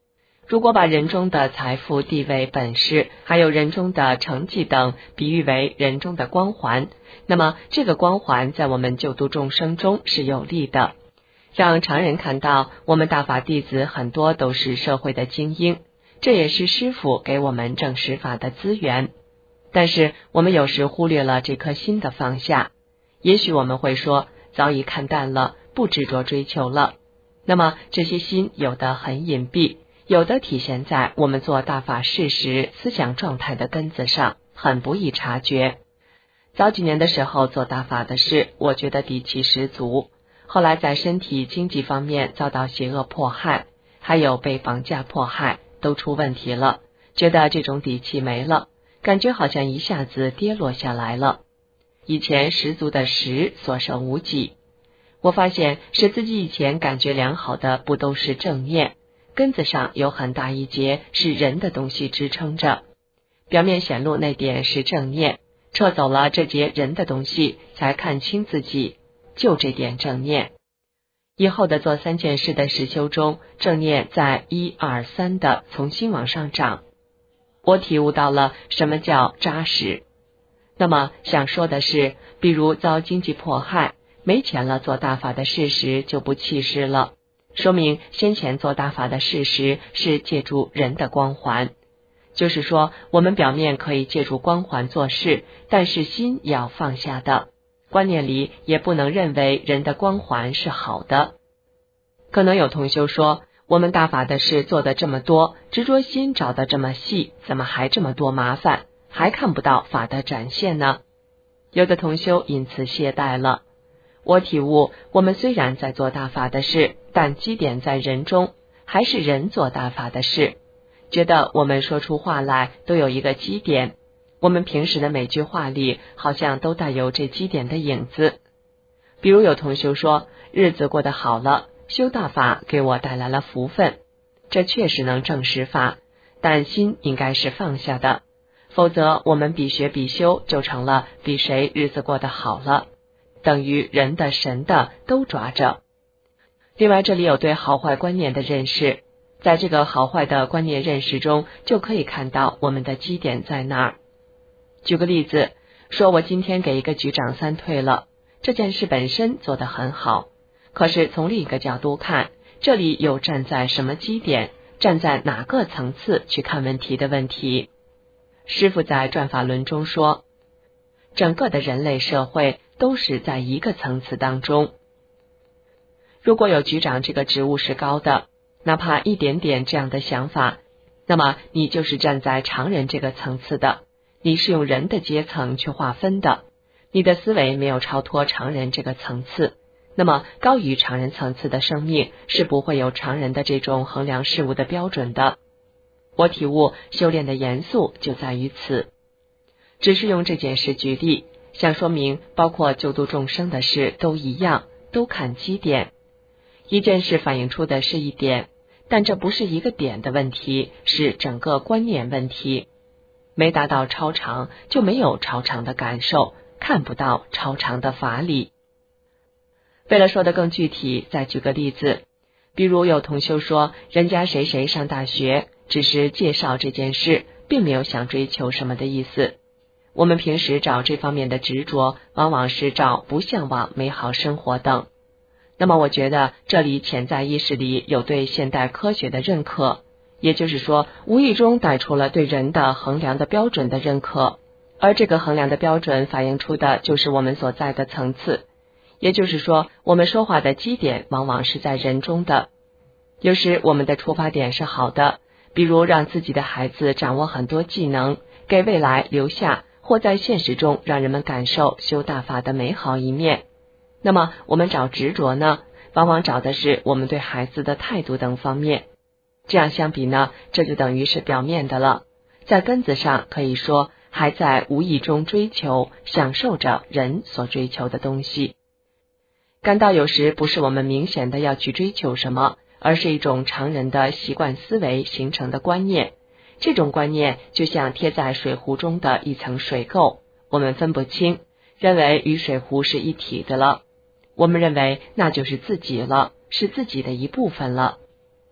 如果把人中的财富、地位、本事，还有人中的成绩等比喻为人中的光环，那么这个光环在我们救度众生中是有利的，让常人看到我们大法弟子很多都是社会的精英，这也是师父给我们证实法的资源。但是我们有时忽略了这颗心的放下，也许我们会说早已看淡了，不执着追求了。那么这些心有的很隐蔽，有的体现在我们做大法事时思想状态的根子上，很不易察觉。早几年的时候做大法的事，我觉得底气十足，后来在身体经济方面遭到邪恶迫害，还有被绑架迫害，都出问题了，觉得这种底气没了，感觉好像一下子跌落下来了。以前十足的实所剩无几。我发现使自己以前感觉良好的不都是正念，根子上有很大一节是人的东西支撑着，表面显露那点是正念，撤走了这节人的东西，才看清自己，就这点正念。以后的做3件事的实修中，正念在1、2、3的从心往上涨，我体悟到了什么叫扎实。那么想说的是，比如遭经济迫害，没钱了做大法的事时就不弃师了，说明先前做大法的事时是借助人的光环。就是说我们表面可以借助光环做事，但是心要放下的，观念里也不能认为人的光环是好的。可能有同修说，我们大法的事做得这么多，执着心找得这么细，怎么还这么多麻烦，还看不到法的展现呢？有的同修因此懈怠了。我体悟，我们虽然在做大法的事，但基点在人中，还是人做大法的事。觉得我们说出话来都有一个基点，我们平时的每句话里好像都带有这基点的影子。比如有同修说，日子过得好了，修大法给我带来了福分，这确实能证实法，但心应该是放下的，否则我们比学比修就成了比谁日子过得好了，等于人的神的都抓着。另外这里有对好坏观念的认识，在这个好坏的观念认识中，就可以看到我们的基点在哪儿。举个例子，说我今天给一个局长3退了，这件事本身做得很好，可是从另一个角度看，这里又站在什么基点，站在哪个层次去看问题的问题。师父在转法轮中说，整个的人类社会都是在一个层次当中。如果有局长这个职务是高的，哪怕一点点这样的想法，那么你就是站在常人这个层次的，你是用人的阶层去划分的，你的思维没有超脱常人这个层次，那么高于常人层次的生命是不会有常人的这种衡量事物的标准的。我体悟修炼的严肃就在于此。只是用这件事举例，想说明包括救度众生的事都一样，都看基点。一件事反映出的是一点，但这不是一个点的问题，是整个观念问题。没达到超常，就没有超常的感受，看不到超常的法理。为了说得更具体，再举个例子，比如有同修说，人家谁谁上大学，只是介绍这件事，并没有想追求什么的意思。我们平时找这方面的执着，往往是找不向往美好生活等。那么我觉得这里潜在意识里有对现代科学的认可，也就是说无意中带出了对人的衡量的标准的认可，而这个衡量的标准反映出的就是我们所在的层次，也就是说我们说话的基点往往是在人中的。有时我们的出发点是好的，比如让自己的孩子掌握很多技能，给未来留下，或在现实中让人们感受修大法的美好一面。那么我们找执着呢，往往找的是我们对孩子的态度等方面。这样相比呢，这就等于是表面的了，在根子上可以说还在无意中追求享受着人所追求的东西。感到有时不是我们明显的要去追求什么，而是一种常人的习惯思维形成的观念。这种观念就像贴在水壶中的一层水垢，我们分不清，认为与水壶是一体的了，我们认为那就是自己了，是自己的一部分了。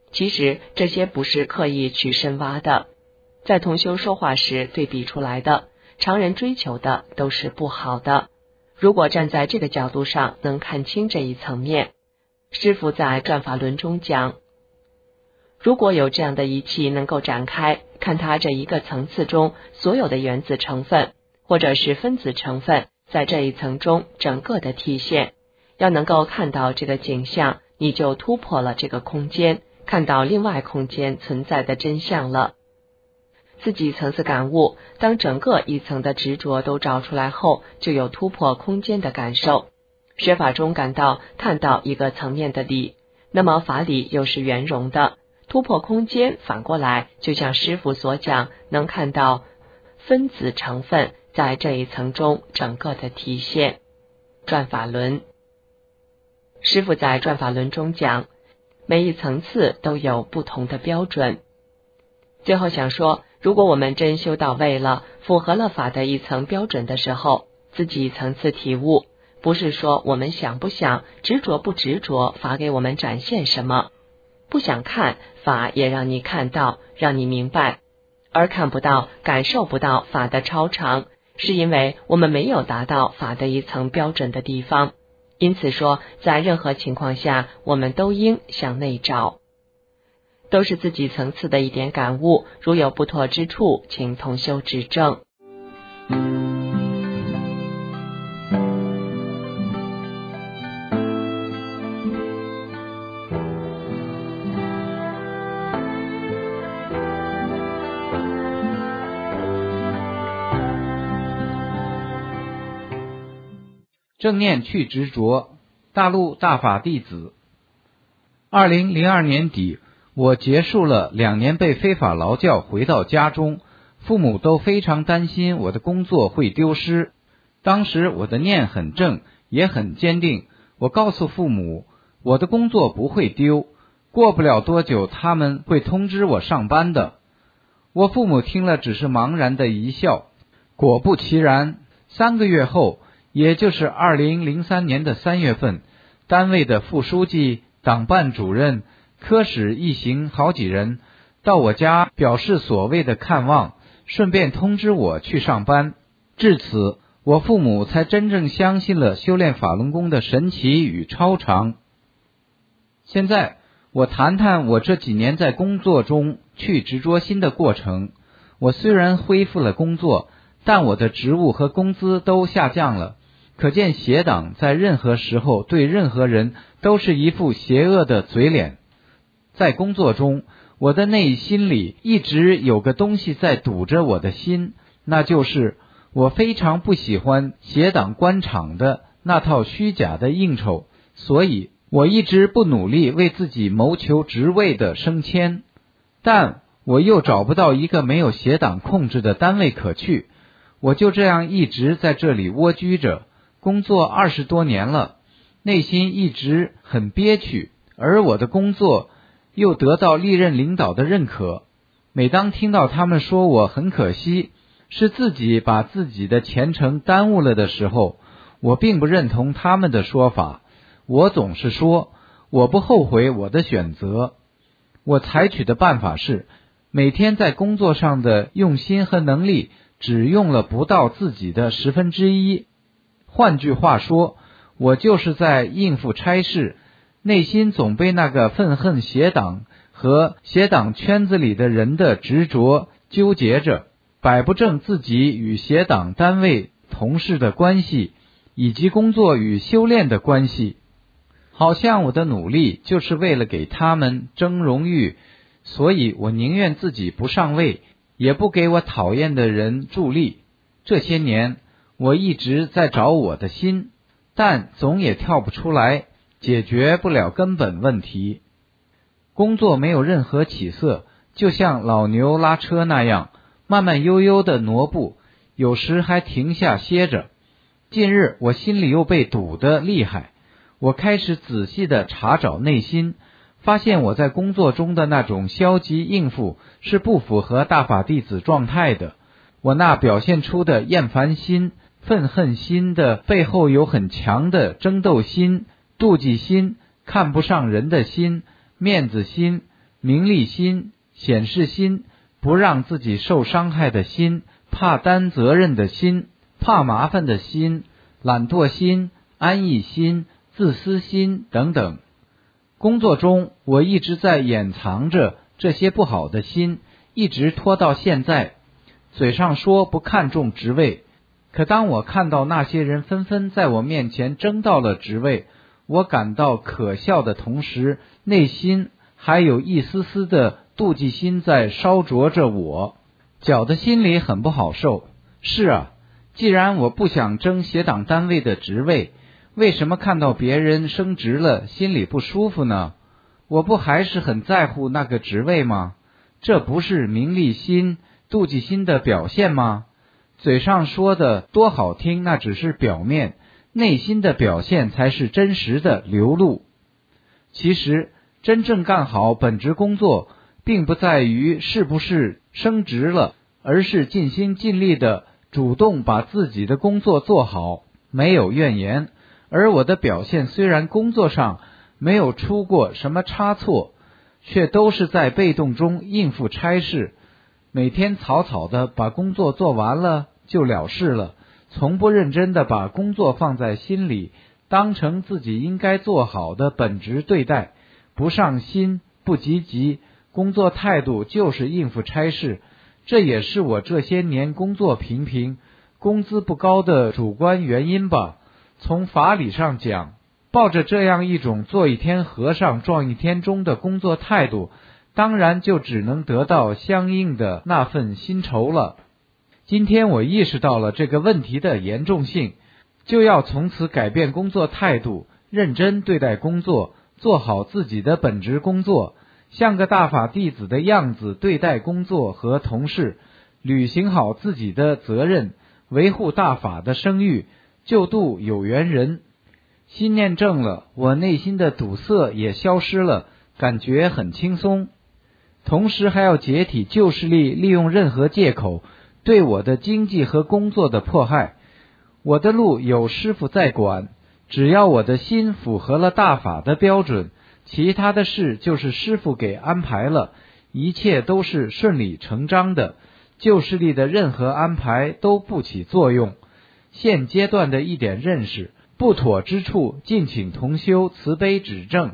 其实这些不是刻意去深挖的，在同修说话时对比出来的，常人追求的都是不好的。如果站在这个角度上能看清这一层面，师父在转法轮中讲，如果有这样的仪器能够展开，看它这一个层次中所有的原子成分或者是分子成分在这一层中整个的体现，要能够看到这个景象，你就突破了这个空间，看到另外空间存在的真相了。自己层次感悟，当整个一层的执着都找出来后，就有突破空间的感受。学法中看到一个层面的理，那么法理又是圆融的，突破空间反过来就像师父所讲，能看到分子成分在这一层中整个的体现。转法轮，师父在转法轮中讲，每一层次都有不同的标准。最后想说，如果我们真修到位了，符合了法的一层标准的时候，自己层次体悟，不是说我们想不想，执着不执着，法给我们展现什么，不想看，法也让你看到，让你明白，而看不到、感受不到法的超常，是因为我们没有达到法的一层标准的地方。因此说，在任何情况下，我们都应向内找。都是自己层次的一点感悟，如有不妥之处，请同修指正。 正念去执着，大陆大法弟子。2002年底，我结束了2年被非法劳教，回到家中，父母都非常担心我的工作会丢失。当时我的念很正，也很坚定，我告诉父母，我的工作不会丢，过不了多久他们会通知我上班的。我父母听了只是茫然的一笑。果不其然，3个月后，也就是2003年的3月份，单位的副书记、党办主任、科室一行好几人到我家表示所谓的看望，顺便通知我去上班。至此，我父母才真正相信了修炼法轮功的神奇与超常。现在我谈谈我这几年在工作中去执着心的过程。我虽然恢复了工作，但我的职务和工资都下降了，可见邪党在任何时候对任何人都是一副邪恶的嘴脸。在工作中，我的内心里一直有个东西在堵着我的心，那就是我非常不喜欢邪党官场的那套虚假的应酬，所以我一直不努力为自己谋求职位的升迁。但我又找不到一个没有邪党控制的单位可去，我就这样一直在这里蜗居着，工作20多年了，内心一直很憋屈，而我的工作又得到历任领导的认可。每当听到他们说我很可惜，是自己把自己的前程耽误了的时候，我并不认同他们的说法。我总是说，我不后悔我的选择。我采取的办法是，每天在工作上的用心和能力只用了不到自己的1/10。换句话说，我就是在应付差事，内心总被那个愤恨邪党和邪党圈子里的人的执着纠结着，摆不正自己与邪党单位同事的关系，以及工作与修炼的关系。好像我的努力就是为了给他们争荣誉，所以我宁愿自己不上位，也不给我讨厌的人助力。这些年，我一直在找我的心，但总也跳不出来，解决不了根本问题。工作没有任何起色，就像老牛拉车那样，慢慢悠悠地挪步，有时还停下歇着。近日我心里又被堵得厉害，我开始仔细地查找内心，发现我在工作中的那种消极应付是不符合大法弟子状态的。我那表现出的厌烦心、愤恨心的背后有很强的争斗心、妒忌心、看不上人的心、面子心、 名利心、显示心、不让自己受伤害的心、怕担责任的心、怕麻烦的心、懒惰心、安逸心、自私心等等。工作中我一直在掩藏着这些不好的心，一直拖到现在。嘴上说不看重职位，可当我看到那些人纷纷在我面前争到了职位，我感到可笑的同时，内心还有一丝丝的妒忌心在烧灼着我，搅得心里很不好受。是啊，既然我不想争协党单位的职位，为什么看到别人升职了心里不舒服呢？我不还是很在乎那个职位吗？这不是名利心、妒忌心的表现吗？嘴上说的多好听，那只是表面，内心的表现才是真实的流露。其实真正干好本职工作，并不在于是不是升职了，而是尽心尽力的主动把自己的工作做好，没有怨言。而我的表现虽然工作上没有出过什么差错，却都是在被动中应付差事，每天草草的把工作做完了就了事了，从不认真的把工作放在心里，当成自己应该做好的本职对待，不上心不积极，工作态度就是应付差事。这也是我这些年工作平平，工资不高的主观原因吧。从法理上讲，抱着这样一种做一天和尚撞一天钟的工作态度，当然就只能得到相应的那份薪酬了。今天我意识到了这个问题的严重性，就要从此改变工作态度，认真对待工作，做好自己的本职工作，像个大法弟子的样子对待工作和同事，履行好自己的责任，维护大法的声誉，救度有缘人。心念正了，我内心的堵塞也消失了，感觉很轻松。同时还要解体旧势力利用任何借口对我的经济和工作的迫害。我的路有师父在管，只要我的心符合了大法的标准，其他的事就是师父给安排了，一切都是顺理成章的，旧势力的任何安排都不起作用。现阶段的一点认识，不妥之处，敬请同修慈悲指正。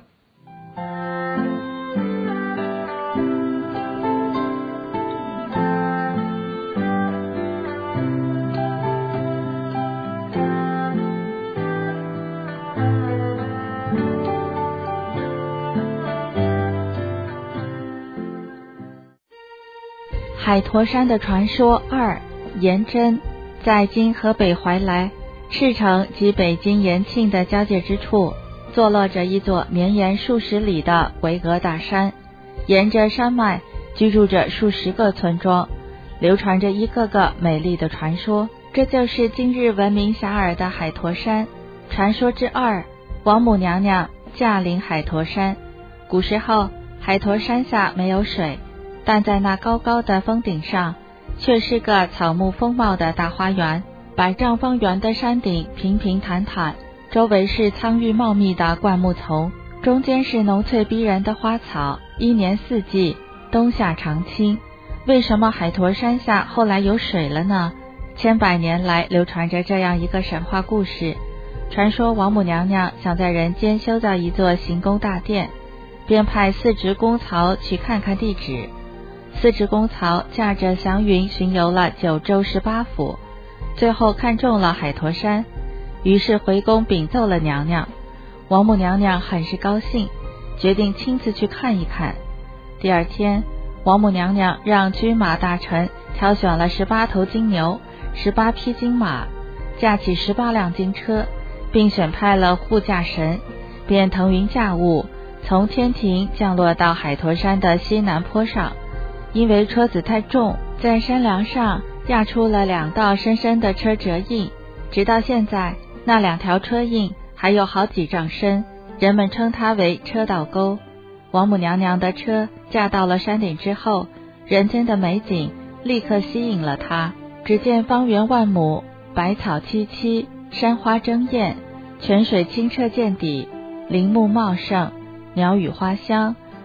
海坨山的传说2，颜真。在今河北怀来、赤城及北京延庆的交界之处，坐落着一座绵延数十里的巍峨大山，沿着山脉居住着数十个村庄，流传着一个个美丽的传说。这就是今日闻名遐迩的海坨山。传说之2，王母娘娘驾临海坨山。古时候，海坨山下没有水，但在那高高的峰顶上，却是个草木丰茂的大花园。100丈方圆的山顶平平坦坦，周围是苍郁茂密的灌木丛，中间是浓翠逼人的花草，一年四季，冬夏常青。为什么海坨山下后来有水了呢？千百年来流传着这样一个神话故事。传说王母娘娘想在人间修造一座行宫大殿，便派4职公曹去看看地址。4职公曹驾着祥云巡游了9州18府，最后看中了海坨山，于是回宫禀奏了娘娘。王母娘娘很是高兴，决定亲自去看一看。第2天，王母娘娘让军马大臣挑选了18头金牛、18匹金马，驾起18辆金车，并选派了护驾神，便腾云驾雾，从天庭降落到海坨山的西南坡上。因为车子太重，在山梁上压出了2道深深的车辙印，直到现在，那2条车印还有好几丈深，人们称它为车道沟。王母娘娘的车驾到了山顶之后，人间的美景立刻吸引了她。只见方圆万亩，百草萋萋，山花争艳，泉水清澈见底，林木茂盛，鸟语花香，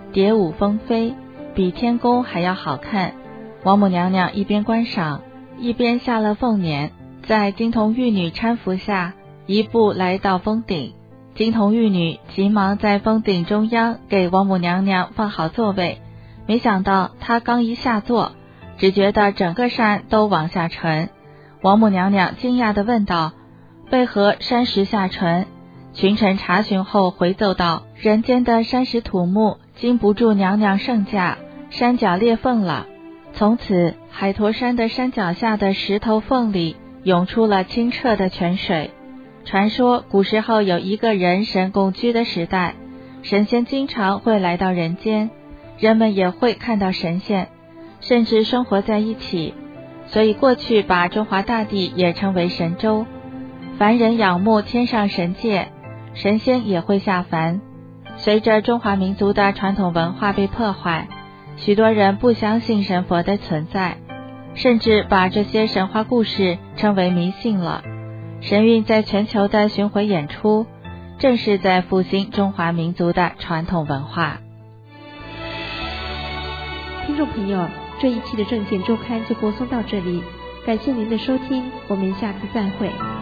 蝶舞蜂飞，比天宫还要好看。王母娘娘一边观赏，一边下了凤辇，在金童玉女搀扶下，一步来到峰顶。金童玉女急忙在峰顶中央给王母娘娘放好座位，没想到她刚一下座，只觉得整个山都往下沉。王母娘娘惊讶地问道：为何山石下沉？群臣查询后回奏道：人间的山石土木经不住娘娘圣驾，山脚裂缝了。从此海坨山的山脚下的石头缝里涌出了清澈的泉水。传说古时候有一个人神共居的时代，神仙经常会来到人间，人们也会看到神仙，甚至生活在一起，所以过去把中华大地也称为神州。凡人仰慕天上神界，神仙也会下凡。随着中华民族的传统文化被破坏，许多人不相信神佛的存在，甚至把这些神话故事称为迷信了。神韵在全球的巡回演出，正是在复兴中华民族的传统文化。 听众朋友，这一期的证件周刊就播送到这里，感谢您的收听，我们下次再会。